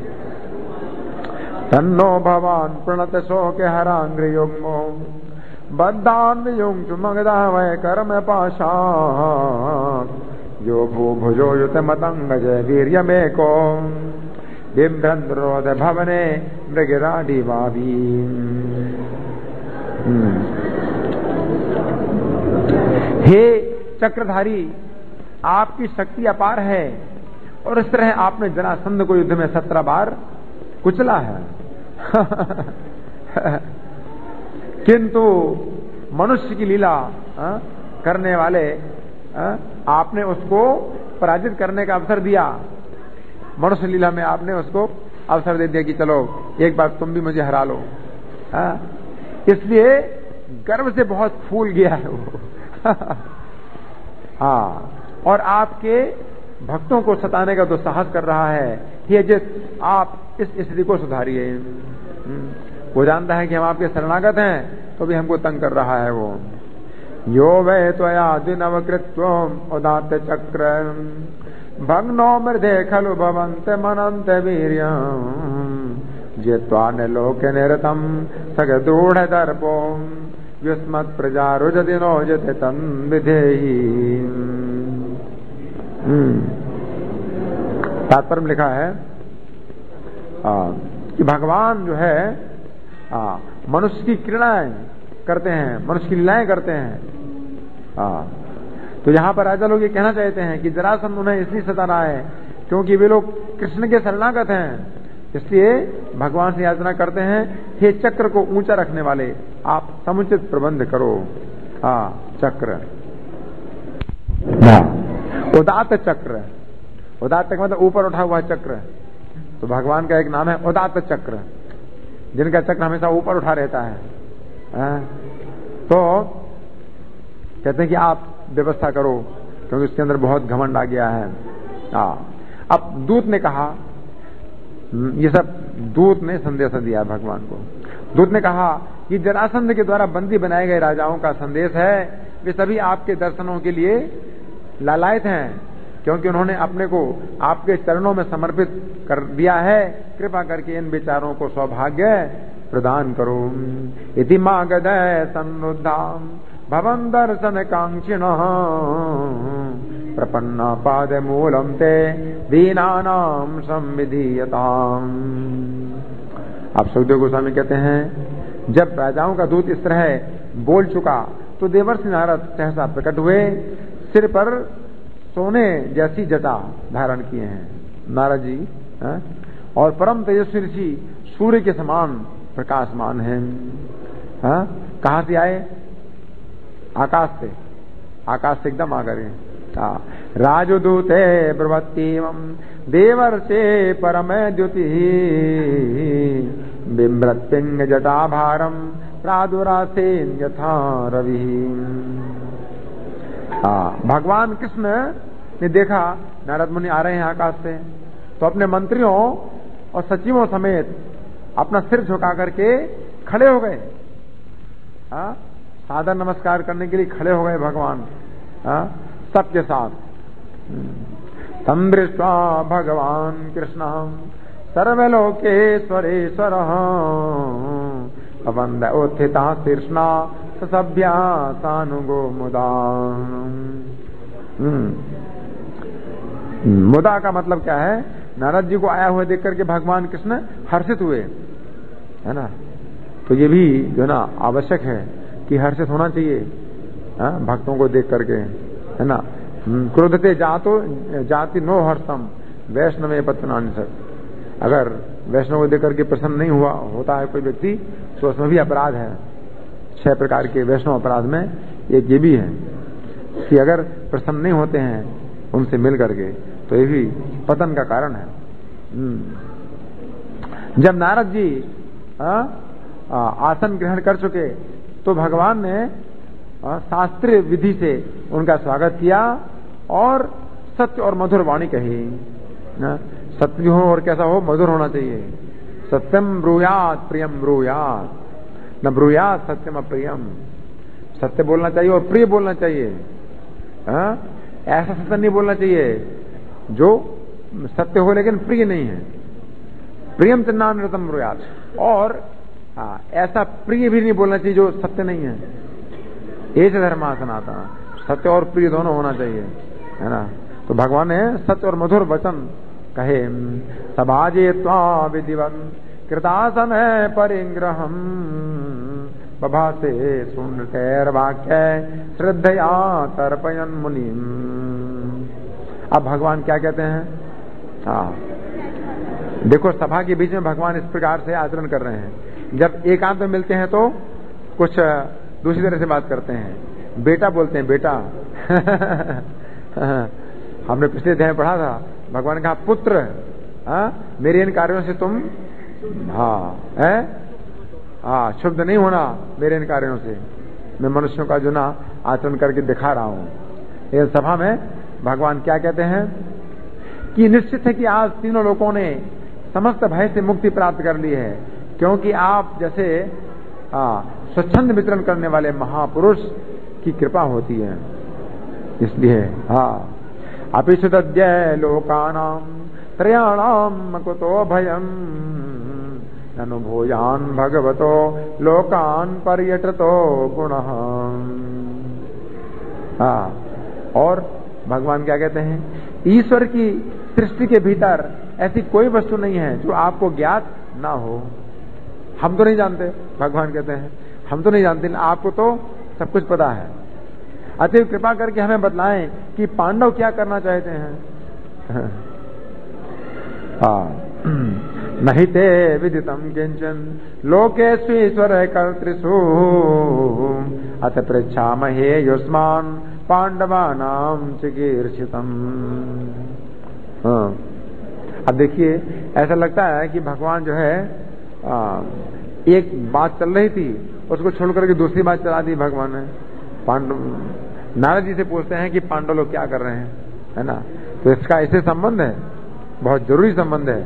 तन्नो भवान प्रणत शोक हरांग्रयुग्मो बद्धान वियुक्त मगधा वै कर्म पाशा यो भू भुजो युत मतंग जय वीर्य में को बिभ्रंद्रोध भवने मृगराडी भावी। हे चक्रधारी, आपकी शक्ति अपार है और इस तरह आपने जरासंध को युद्ध में सत्रह बार कुचला है। किंतु मनुष्य की लीला आ, करने वाले आ, आपने उसको पराजित करने का अवसर दिया। मनुष्य लीला में आपने उसको अवसर दे दिया कि चलो एक बार तुम भी मुझे हरा लो। आ, इसलिए गर्व से बहुत फूल गया है वो। हाँ, और आपके भक्तों को सताने का दुस्साहस कर रहा है। हे जित, आप इस स्थिति को सुधारिए। वो जानता है कि हम आपके शरणागत हैं, तो भी हमको तंग कर रहा है वो। यो वे त्वया दिनवकृत्वम उदात्त चक्र भग्नो मृदे खलु भवन्त मनन्त वीर्यम् जित्वा लोके निरतम सगदूढ़ दर्पो युष्मत् प्रजा रुजदिनो जते तन विधेहि। तात्पर्य में लिखा है आ, कि भगवान जो है आ, मनुष्य की क्रीड़ाएं करते हैं, मनुष्य की लीलाएं करते हैं। आ, तो यहाँ पर राजा लोग ये कहना चाहते हैं कि जरासंध उन्हें इसलिए सता रहा है क्योंकि वे लोग कृष्ण के शरणागत हैं, इसलिए भगवान से याचना करते हैं, हे चक्र को ऊंचा रखने वाले, आप समुचित प्रबंध करो। हाँ, चक्र उदात्त चक्र, उदात्त मतलब ऊपर उठा हुआ चक्र, तो भगवान का एक नाम है उदात्त चक्र, जिनका चक्र हमेशा ऊपर उठा रहता है। आ, तो कहते हैं कि आप व्यवस्था करो, क्योंकि उसके अंदर बहुत घमंड आ गया है। आ, अब दूत ने कहा, ये सब दूत ने संदेश दिया भगवान को। दूत ने कहा कि जरासंध के द्वारा बंदी बनाए गए राजाओं का संदेश है, वे सभी आपके दर्शनों के लिए लालायित हैं, क्योंकि उन्होंने अपने को आपके चरणों में समर्पित कर दिया है। कृपा करके इन बेचारों को सौभाग्य प्रदान करो। इति मागधय सन्नुद्धाम भवन दर्शन कांक्षिण प्रपन्ना पाद मूलम ते दीनानाम संविधीयताम। आप सुखदेव गोस्वामी कहते हैं, जब राजाओं का दूत इस तरह बोल चुका तो देवर्षि नारद सहसा प्रकट हुए, सिर पर सोने जैसी जटा धारण किए हैं नारद जी, है? और परम तेजस्वी ऋषि सूर्य के समान प्रकाशमान हैं। कहां से आए? आकाश से, आकाश से एकदम आ गए। राजदूते ब्रवत्तीवं देवर्षे परम द्युति बिम्रत्पिंग जटाभारम प्रादुरासेन यथा रवि। भगवान कृष्ण ने देखा नारद मुनि आ रहे हैं आकाश से, तो अपने मंत्रियों और सचिवों समेत अपना सिर झुका करके खड़े हो गए। हाँ, सादर नमस्कार करने के लिए खड़े हो गए भगवान। हाँ, सबके साथ। तम दृष्ट्वा भगवान कृष्ण सर्वलोकेश्वरेश्वर वंद उत्थिता शीर्षणा सभ्या सानुगो मुदा। मुदा का मतलब क्या है? नारद जी को आया हुआ देख करके भगवान कृष्ण हर्षित हुए, है ना। तो ये भी जो ना आवश्यक है कि हर्षित होना चाहिए, है? भक्तों को देख करके, है ना। क्रोधते जातो जाति नो हर्षम वैष्णवे पत्नानि सक। अगर वैष्णव को देख करके प्रसन्न नहीं हुआ होता है कोई व्यक्ति, तो उसमें भी अपराध है। छह प्रकार के वैष्णव अपराध में एक ये भी है कि अगर प्रसन्न नहीं होते हैं उनसे मिल करके, तो ये भी पतन का कारण है। जब नारद जी आ, आ, आसन ग्रहण कर चुके, तो भगवान ने आ, शास्त्रीय विधि से उनका स्वागत किया और सत्य और मधुर वाणी कही। सत्य हो और कैसा हो? मधुर होना चाहिए। सत्यम ब्रूयात प्रियम ब्रूयात, न ब्रूयात सत्यम अप्रियम। सत्य बोलना चाहिए और प्रिय बोलना चाहिए। आ? ऐसा सत्य नहीं बोलना चाहिए जो सत्य हो लेकिन प्रिय नहीं है। प्रियम चिन्नानृतम ब्रूयात। और आ, ऐसा प्रिय भी नहीं बोलना चाहिए जो सत्य नहीं है। एष धर्मा सनातन, सत्य और प्रिय दोनों होना चाहिए, है ना। तो भगवान ने सत्य और मधुर वचन कहे। सभाजे त्वा विधिवन् कृतासन परिग्रहम बभासे सुनतैर्वाक्य श्रद्धया तर्पयन् मुनिम्। अब भगवान क्या कहते हैं? हाँ, देखो सभा के बीच में भगवान इस प्रकार से आचरण कर रहे हैं। जब एकांत में मिलते हैं तो कुछ दूसरी तरह से बात करते हैं। बेटा बोलते हैं, बेटा। हमने पिछले अध्याय में पढ़ा था, भगवान ने कहा पुत्र, हाँ, मेरे इन कार्यों से तुम हाँ है हाँ शुद्ध नहीं होना। मेरे इन कार्यों से मैं मनुष्यों का जो ना आचरण करके दिखा रहा हूँ। ये सभा में भगवान क्या कहते हैं कि निश्चित है कि आज तीनों लोगों ने समस्त भय से मुक्ति प्राप्त कर ली है, क्योंकि आप जैसे स्वच्छंद वितरण करने वाले महापुरुष की कृपा होती है। इसलिए हाँ, अपिशुद्ध्य लोकानाम त्रयाणाम कुतो भयम अनुभूयान भगवतो लोकान पर्यटतो गुणः। हाँ, और भगवान क्या कहते हैं? ईश्वर की सृष्टि के भीतर ऐसी कोई वस्तु नहीं है जो आपको ज्ञात ना हो। हम तो नहीं जानते, भगवान कहते हैं हम तो नहीं जानते, आपको तो सब कुछ पता है। अतः कृपा करके हमें बतलाएं कि पांडव क्या करना चाहते हैं। हाँ, नहीं ते विदितम किंचन लोकेषु ईश्वर कर्तृषु अत पृच्छामहे युष्मान पांडवानां चिकीर्षितम। हाँ, अब देखिए ऐसा लगता है कि भगवान जो है आ, एक बात चल रही थी, उसको छोड़ करके दूसरी बात चला दी भगवान ने। पांडव नारद जी से पूछते हैं कि पांडव लोग क्या कर रहे हैं, है ना। तो इसका ऐसे संबंध है, बहुत जरूरी संबंध है।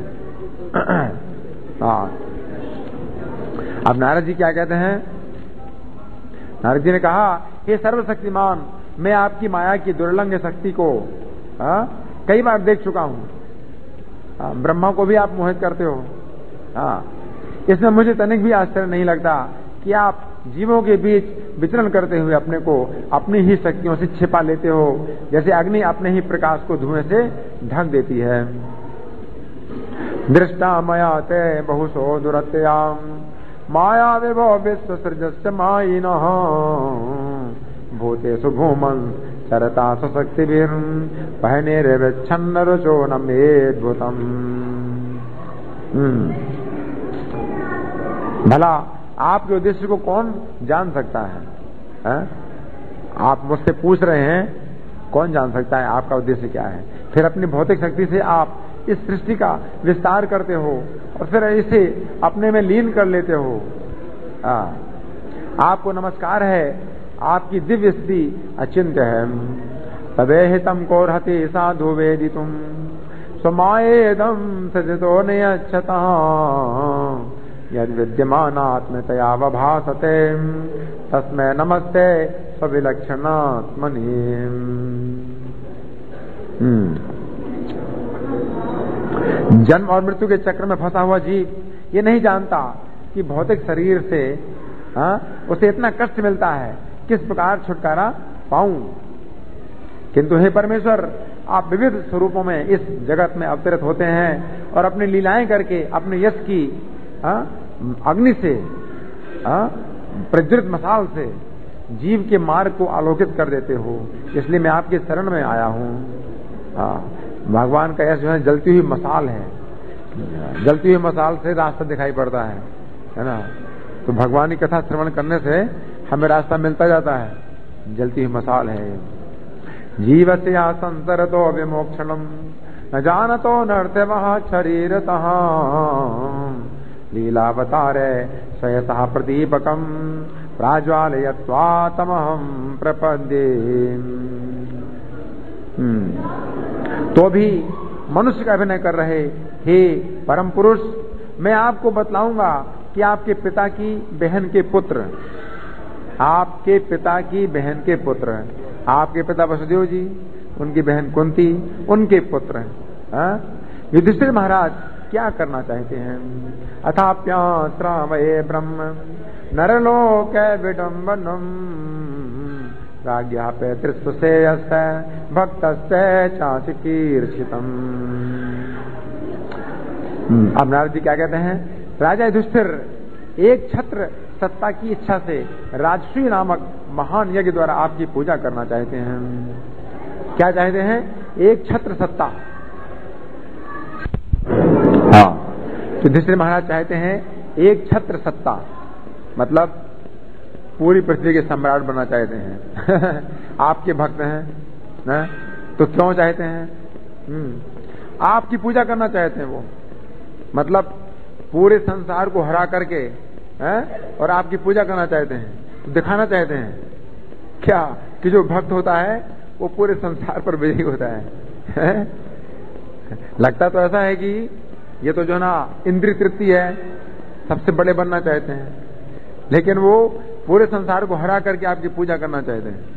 हाँ, अब नारद जी क्या कहते हैं? नारद जी ने कहा, हे सर्वशक्तिमान, मैं आपकी माया की दुर्लंघ शक्ति को आ, कई बार देख चुका हूं। ब्रह्मा को भी आप मोहित करते हो। हाँ, इसमें मुझे तनिक भी आश्चर्य नहीं लगता कि आप जीवों के बीच विचरण करते हुए अपने को अपनी ही शक्तियों से छिपा लेते हो, जैसे अग्नि अपने ही प्रकाश को धुएं से ढक देती है। दृष्टा मया ते बहुशो दुरत्याम माया विभो विश्व सृजस्य मायिनः भूतेषु भूमन् चरता सशक्तिभिर् पहनेर्विच्छन्न रुचो न मेद्भुतम्। भला आपके उद्देश्य को कौन जान सकता है, है? आप मुझसे पूछ रहे हैं कौन जान सकता है आपका उद्देश्य क्या है। फिर अपनी भौतिक शक्ति से आप इस सृष्टि का विस्तार करते हो और फिर इसे अपने में लीन कर लेते हो। आ, आपको नमस्कार है, आपकी दिव्य स्थिति अचिंत्य है। तदेहितम कोरहते साधु वेदितुम स्वमायेदम सजतो नियच्छता यद विद्यमानात्मतया वभासते तस्मै नमस्ते सविलक्षणात्मनि। जन्म और मृत्यु के चक्र में फंसा हुआ जीव ये नहीं जानता कि भौतिक शरीर से हाँ, उसे इतना कष्ट मिलता है, किस प्रकार छुटकारा पाऊं। किंतु हे परमेश्वर, आप विविध स्वरूपों में इस जगत में अवतरित होते हैं और अपनी लीलाएं करके अपने यश की हाँ, अग्नि से हाँ, प्रज्वलित मसाल से जीव के मार्ग को आलोकित कर देते हो। इसलिए मैं आपके शरण में आया हूँ। हाँ, भगवान का यश जो है जलती हुई मसाल है, जलती हुई मसाल से रास्ता दिखाई पड़ता है, है ना। तो भगवान की कथा श्रवण करने से हमें रास्ता मिलता जाता है, जलती हुई मसाल है। जीवस्य या संसरतो विमोक्षणम न जानतो नर्तवः शरीरतः लीलावतारे स्वयतः प्रदीपकम प्राज्वालयत्वा तमहं प्रपद्ये। तो भी मनुष्य का अभिनय कर रहे हे परम पुरुष, मैं आपको बतलाऊंगा कि आपके पिता की बहन के पुत्र, आपके पिता की बहन के पुत्र, आपके पिता वसुदेव जी, उनकी बहन कुंती, उनके पुत्र युधिष्ठिर महाराज क्या करना चाहते हैं। अथाप्याश्रावये ब्रह्म नरलोके विडम्बनम राज्ञा पैतृस्वसेयस्य भक्तस्य चाचिकीर्षितम। अब नारद जी क्या कहते हैं, राजा युधिष्ठिर एक छत्र सत्ता की इच्छा से राजसूय नामक महान यज्ञ द्वारा आपकी पूजा करना चाहते हैं। क्या चाहते हैं, एक छत्र सत्ता। हाँ, युधिष्ठिर महाराज चाहते हैं एक छत्र सत्ता, मतलब पूरी पृथ्वी के सम्राट बनना चाहते हैं। आपके भक्त हैं ना, तो क्यों चाहते हैं, आपकी पूजा करना चाहते हैं वो, मतलब पूरे संसार को हरा करके है और आपकी पूजा करना चाहते हैं, तो दिखाना चाहते हैं क्या कि जो भक्त होता है वो पूरे संसार पर विजयी होता है, है? लगता तो ऐसा है कि ये तो जो ना इंद्रिय तृप्ति है, सबसे बड़े बनना चाहते हैं, लेकिन वो पूरे संसार को हरा करके आपकी पूजा करना चाहते हैं।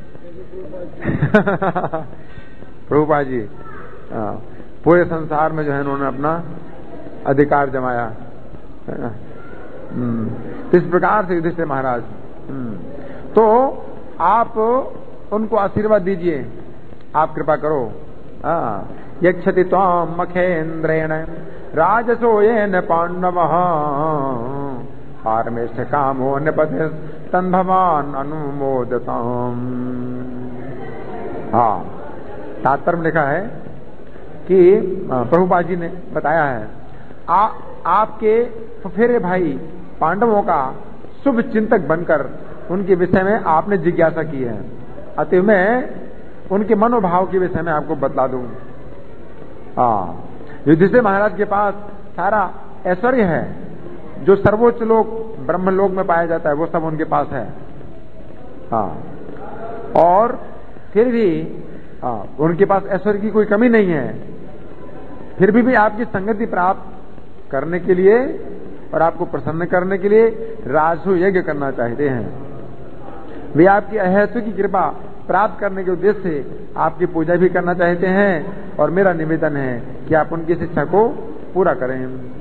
प्रभुपाद जी पूरे संसार में जो है उन्होंने अपना अधिकार जमाया, है ना। इस प्रकार से युधिष्ठिर महाराज, तो आप उनको आशीर्वाद दीजिए, आप कृपा करो। यक्षति त्वां मखेन्द्रेण राजसोयेन पांडवः पारमेष्ठ कामो निपते तन् भवान अनुमोदताम्। हाँ, तात्पर्य में लिखा है कि प्रभुपाद जी ने बताया है, आ, आपके फुफेरे भाई पांडवों का शुभ चिंतक बनकर उनके विषय में आपने जिज्ञासा की है, अतः मैं उनके मनोभाव के विषय में आपको बतला दूं। हाँ, युधिष्ठिर महाराज के पास सारा ऐश्वर्य है, जो सर्वोच्च लोक ब्रह्मलोक में पाया जाता है वो सब उनके पास है। हाँ, और फिर भी हाँ, उनके पास ऐश्वर्य की कोई कमी नहीं है, फिर भी भी आपकी संगति प्राप्त करने के लिए और आपको प्रसन्न करने के लिए राजसूय यज्ञ करना चाहते हैं। वे आपकी अहेतु की कृपा प्राप्त करने के उद्देश्य से आपकी पूजा भी करना चाहते हैं, और मेरा निवेदन है कि आप उनकी शिक्षा को पूरा करें।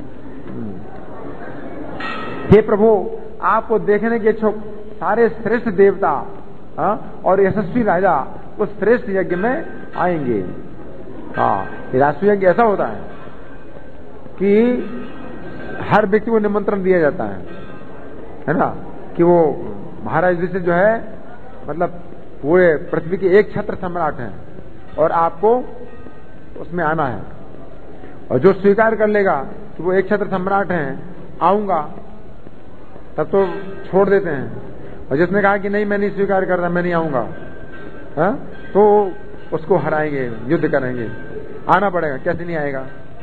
हे प्रभु, आपको देखने के इच्छुक सारे श्रेष्ठ देवता हा? और यशस्वी राजा उस श्रेष्ठ यज्ञ में आएंगे। हाँ, राजसूय यज्ञ ऐसा होता है कि हर व्यक्ति को निमंत्रण दिया जाता है, है ना, कि वो महाराज युधिष्ठिर जो है मतलब पूरे पृथ्वी के एक छत्र सम्राट हैं और आपको उसमें आना है, और जो स्वीकार कर लेगा कि वो एक छत्र सम्राट हैं, आऊंगा, तब तो छोड़ देते हैं, और जिसने कहा कि नहीं मैं नहीं स्वीकार करता, मैं नहीं आऊंगा, तो उसको हराएंगे, युद्ध करेंगे, आना पड़ेगा, कैसे नहीं आएगा।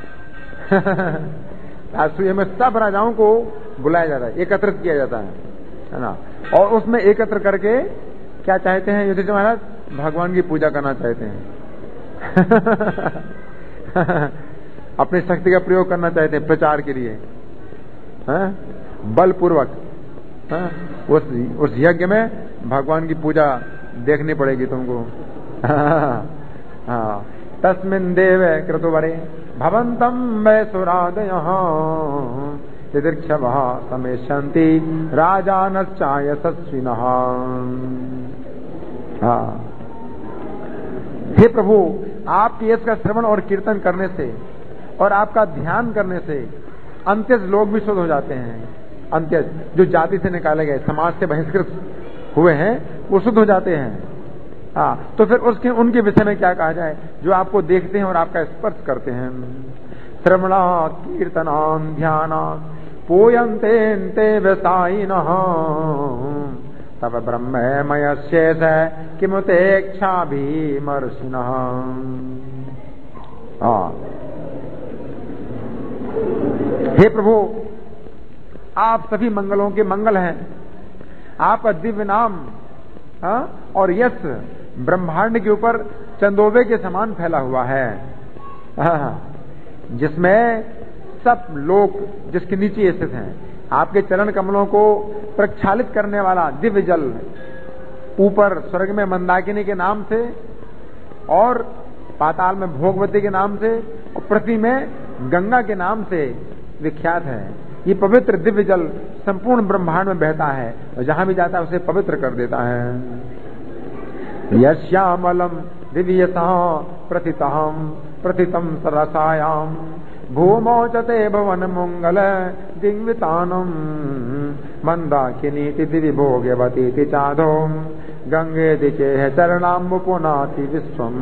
राजसूय में सब राजाओं को बुलाया जाता है, एकत्रित किया जाता है, है ना। और उसमें एकत्र करके क्या चाहते हैं युधिष्ठिर महाराज? भगवान की पूजा करना चाहते हैं। अपनी शक्ति का प्रयोग करना चाहते हैं प्रचार के लिए, बलपूर्वक। उस उस यज्ञ में भगवान की पूजा देखनी पड़ेगी तुमको। हाँ, तस्मिन् देवे क्रतुवरे भवन्तं वैसुरादयः तितिक्षवः समेष्यन्ति राजानश्च यशस्विनः। हाँ, हे प्रभु, आपके यश का श्रवण और कीर्तन करने से और आपका ध्यान करने से अंत्यज लोग भी शुद्ध हो जाते हैं। अंत्यज जो जाति से निकाले गए, समाज से बहिष्कृत हुए हैं, वो शुद्ध हो जाते हैं। हाँ, तो फिर उसके उनके विषय में क्या कहा जाए? जो आपको देखते हैं और आपका स्पर्श करते हैं। श्रवणा कीर्तनान् ध्यानात् पूयन्ते व्यसायिनः तब ब्रह्ममयस्येष किमुतेक्षाभिमर्षिणः। हाँ, हे प्रभु, आप सभी मंगलों के मंगल हैं। आपका दिव्य नाम हाँ, और यश ब्रह्मांड के ऊपर चंदोबे के समान फैला हुआ है, जिसमें सब लोग जिसके नीचे स्थित हैं। आपके चरण कमलों को प्रक्षालित करने वाला दिव्य जल ऊपर स्वर्ग में मंदाकिनी के नाम से और पाताल में भोगवती के नाम से और पृथ्वी में गंगा के नाम से विख्यात है। ये पवित्र दिव्य जल संपूर्ण ब्रह्मांड में बहता है और जहां भी जाता है उसे पवित्र कर देता है। यश्यामलम दिव्यसा प्रथितम प्रथितम सरसायाम भूमौचते भवन मंगल दिग्वितानम मंदाकिनी दिव्य भोग्यवती चाधो गंगे दिचे चरणाम्बु पुनाति विश्वम।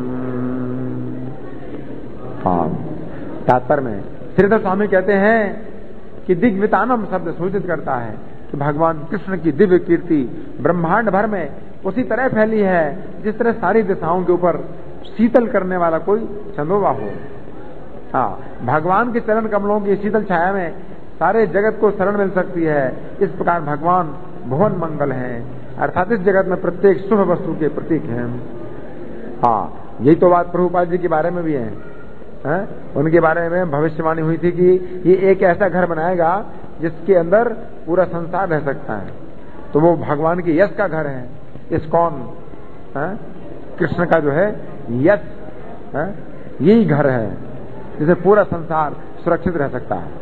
हाँ, तात्पर्य में श्रीधर स्वामी कहते हैं कि दिग्वितानम शब्द सूचित करता है कि भगवान कृष्ण की दिव्य कीर्ति ब्रह्मांड भर में उसी तरह फैली है जिस तरह सारी दिशाओं के ऊपर शीतल करने वाला कोई चंदोबा हो। हाँ, भगवान के चरण कमलों की शीतल छाया में सारे जगत को शरण मिल सकती है। इस प्रकार भगवान भुवन मंगल हैं, अर्थात इस जगत में प्रत्येक शुभ वस्तु के प्रतीक हैं। हाँ, यही तो बात प्रभुपाद जी के बारे में भी है, है? उनके बारे में भविष्यवाणी हुई थी कि ये एक ऐसा घर बनाएगा जिसके अंदर पूरा संसार रह सकता है। तो वो भगवान के यश का घर है। इस कौन है? कृष्ण का जो है यश है, यही घर है जिसे पूरा संसार सुरक्षित रह सकता है।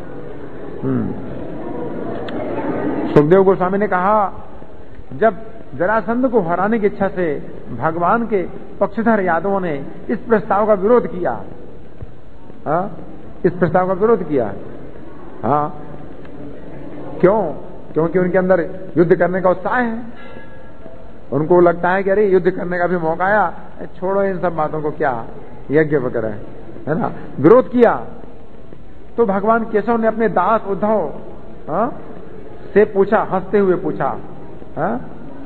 सुखदेव गोस्वामी ने कहा, जब जरासंध को हराने की इच्छा से भगवान के पक्षधर यादवों ने इस प्रस्ताव का विरोध किया, हाँ, इस प्रस्ताव का विरोध किया। हाँ, क्यों? क्योंकि उनके अंदर युद्ध करने का उत्साह है। उनको लगता है कि अरे युद्ध करने का भी मौका आया, छोड़ो इन सब बातों को, क्या यज्ञ वगैरह, है ना। विरोध किया तो भगवान केशव ने अपने दास उद्धव हाँ, से पूछा, हंसते हुए पूछा, हाँ,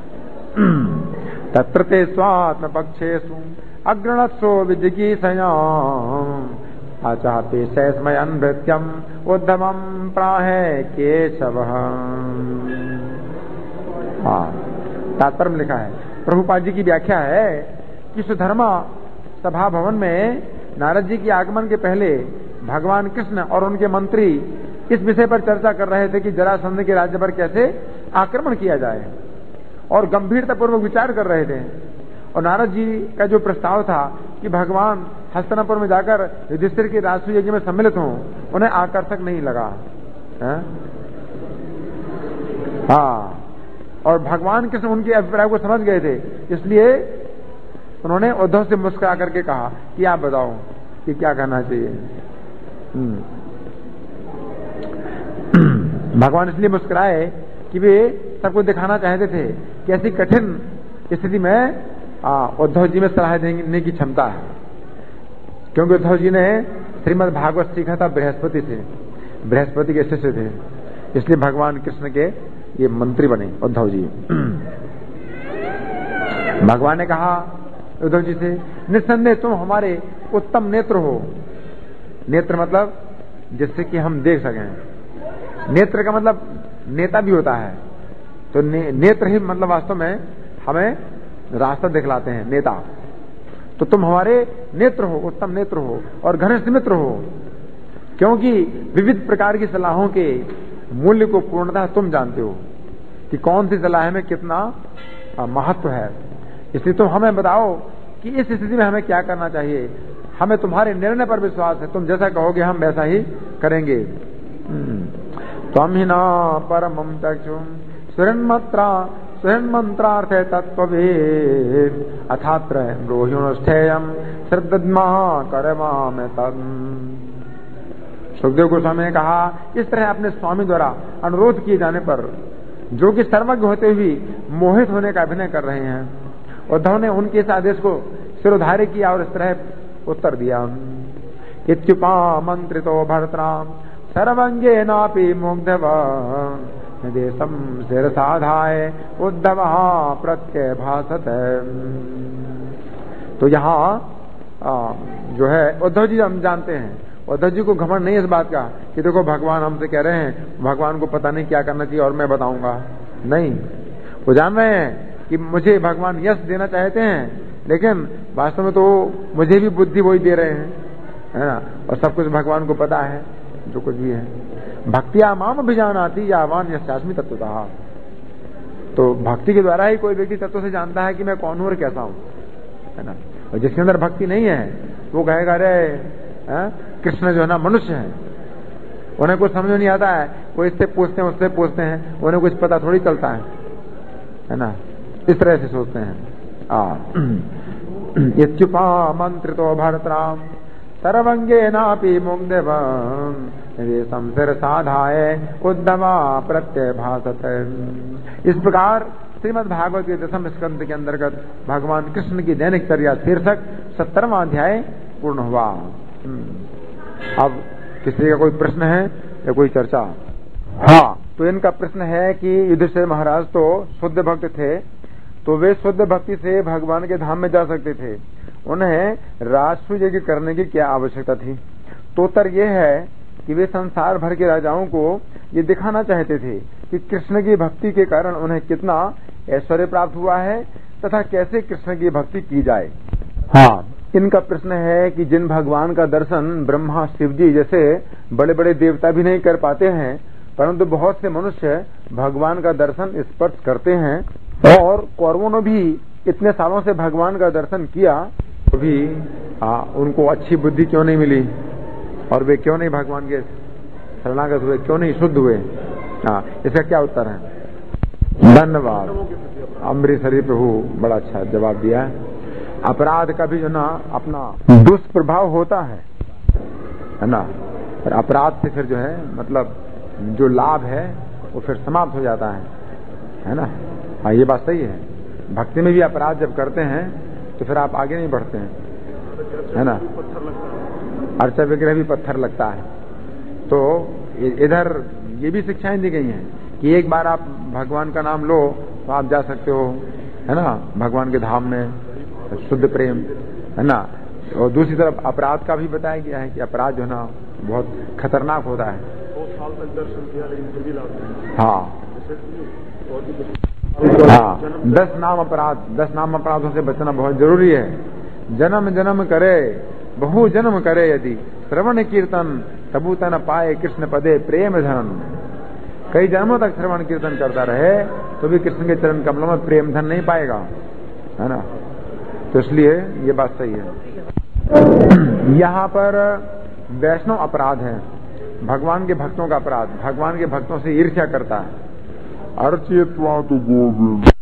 तत्र ते स्वात्म पक्षेषु अग्रणत्सो विजिगीषयाम् आचापे शेषमयन् नृत्यम उद्धवम प्राहे केशवः। हाँ, तात्पर्य में लिखा है, प्रभुपाद जी की व्याख्या है कि सुधर्मा सभा भवन में नारद जी के आगमन के पहले भगवान कृष्ण और उनके मंत्री इस विषय पर चर्चा कर रहे थे कि जरासंध के राज्य पर कैसे आक्रमण किया जाए, और गंभीरतापूर्वक विचार कर रहे थे। और नारद जी का जो प्रस्ताव था कि भगवान हस्तिनापुर में जाकर युधिष्ठिर के राजसूय यज्ञ में सम्मिलित हों, उन्हें आकर्षक नहीं लगा। हाँ, और भगवान कृष्ण उनके अभिप्राय को समझ गए थे, इसलिए उन्होंने उद्धव से मुस्कुरा करके कहा कि आप बताओ कि क्या करना चाहिए। भगवान इसलिए मुस्कुराए कि वे सबको दिखाना चाहते थे कि ऐसी कठिन स्थिति में उद्धव जी में सलाह देने की क्षमता है, क्योंकि उद्धव जी ने श्रीमद् भागवत सीखा था बृहस्पति से, बृहस्पति के शिष्य थे, इसलिए भगवान कृष्ण के ये मंत्री बने उद्धव जी। भगवान ने कहा उद्धव जी से, निस्संदेह तुम हमारे उत्तम नेत्र हो। नेत्र मतलब जिससे कि हम देख सकें। नेत्र का मतलब नेता भी होता है, तो ने, नेत्र ही मतलब वास्तव में हमें रास्ता दिखलाते हैं, नेता। तो तुम हमारे नेत्र हो, उत्तम नेत्र हो और घनिष्ठ मित्र हो, क्योंकि विविध प्रकार की सलाहों के मूल्य को पूर्णतः तुम जानते हो कि कौन सी सलाह में कितना महत्व है। इसलिए तुम हमें बताओ कि इस स्थिति में हमें क्या करना चाहिए। हमें तुम्हारे निर्णय पर विश्वास है, तुम जैसा कहोगे हम वैसा ही करेंगे। त्वं हि न परमं चक्षुं सुरन्मत्रा सुरन्मन्त्रार्थ तत्त्ववेद् अथात्र ब्रूहिणुष्ठेयं श्रद्धद्मा करवाम तम्। सुखदेव गोस्वामी ने कहा, इस तरह अपने स्वामी द्वारा अनुरोध किए जाने पर जो कि सर्वज्ञ होते हुए मोहित होने का अभिनय कर रहे हैं, उद्धव ने उनके इस आदेश को सिरोधार्य किया और इस तरह उत्तर दिया। इत्युपामंत्रितो भर्तृणाम सर्वंगेनापि मुग्धवान् देशं शिरसाधाय उद्धव प्रत्यय भासत। तो यहाँ जो है उद्धव जी हम जानते हैं, उद्धव जी को घमंड नहीं इस बात का कि देखो भगवान हमसे कह रहे हैं, भगवान को पता नहीं क्या करना चाहिए और मैं बताऊंगा। नहीं, वो जान रहे हैं कि मुझे भगवान यश देना चाहते हैं, लेकिन वास्तव में तो मुझे भी बुद्धि वही दे रहे हैं, है ना। और सब कुछ भगवान को पता है जो कुछ भी है। भक्तिया माम अभिजानाति यावान यस्यास्मि तत्वतः। तो भक्ति के द्वारा ही कोई व्यक्ति तत्व से जानता है कि मैं कौन हूं और कैसा हूं, है ना। और जिसके अंदर भक्ति नहीं है वो कहेगा अरे कृष्ण जो है ना मनुष्य है, उन्हें कुछ समझ नहीं आता है, वो इससे पूछते हैं उससे पूछते हैं, उन्हें कुछ पता थोड़ी चलता है, है ना। इस तरह से सोचते हैं। इत्युपामंत्रितो भर्तृणाम सर्वंगेनापि मुग्धवान् देशं शिरसाधाय उद्धवा प्रत्यय भासत। इस प्रकार श्रीमद् भागवत के दसम स्कंद के अंतर्गत भगवान कृष्ण की दैनिक चर्या शीर्षक सत्तरवां अध्याय पूर्ण हुआ। अब किसी का कोई प्रश्न है या कोई चर्चा? हाँ, तो इनका प्रश्न है कि युधिष्ठिर महाराज तो शुद्ध भक्त थे, तो वे शुद्ध भक्ति से भगवान के धाम में जा सकते थे, उन्हें राजसूय यज्ञ करने की क्या आवश्यकता थी? तो उत्तर यह है कि वे संसार भर के राजाओं को ये दिखाना चाहते थे कि कृष्ण की भक्ति के कारण उन्हें कितना ऐश्वर्य प्राप्त हुआ है तथा कैसे कृष्ण की भक्ति की जाए। हाँ, इनका प्रश्न है कि जिन भगवान का दर्शन ब्रह्मा शिव जी जैसे बड़े बड़े देवता भी नहीं कर पाते हैं, परंतु बहुत से मनुष्य भगवान का दर्शन स्पर्श करते हैं, और कौरवों ने भी इतने सालों से भगवान का दर्शन किया तो भी आ, उनको अच्छी बुद्धि क्यों नहीं मिली और वे क्यों नहीं भगवान के शरणागत हुए, क्यों नहीं शुद्ध हुए? हाँ, इसका क्या उत्तर है? धन्यवाद। अमृतसरी प्रभु बड़ा अच्छा जवाब दिया है। अपराध का भी जो ना अपना दुष्प्रभाव होता है, है ना। पर अपराध से फिर जो है मतलब जो लाभ है वो फिर समाप्त हो जाता है, है ना। हाँ, ये बात सही है। भक्ति में भी अपराध जब करते हैं तो फिर आप आगे नहीं बढ़ते हैं, है ना। अर्चा विग्रह भी पत्थर लगता है। तो इधर ये भी शिक्षाएं दी गई हैं कि एक बार आप भगवान का नाम लो तो आप जा सकते हो, है ना, भगवान के धाम में, शुद्ध प्रेम, है ना। और दूसरी तरफ अपराध का भी बताया गया है कि अपराध जो है ना बहुत खतरनाक होता है। साल तक दर्शन किया लेकिन कभी लाभ नहीं। हाँ हाँ, दस नाम अपराध, दस नाम अपराधों से बचना बहुत जरूरी है। जन्म जन्म करे बहु जन्म करे यदि श्रवण कीर्तन तबु तन पाए कृष्ण पदे प्रेम धन। कई जन्मों तक श्रवण कीर्तन करता रहे तो भी कृष्ण के चरण कमलों में प्रेम धन नहीं पाएगा, है ना। तो इसलिए ये बात सही है। यहाँ पर वैष्णव अपराध है, भगवान के भक्तों का अपराध, भगवान के भक्तों से ईर्ष्या करता है। अर्चित्वा तो गोविंद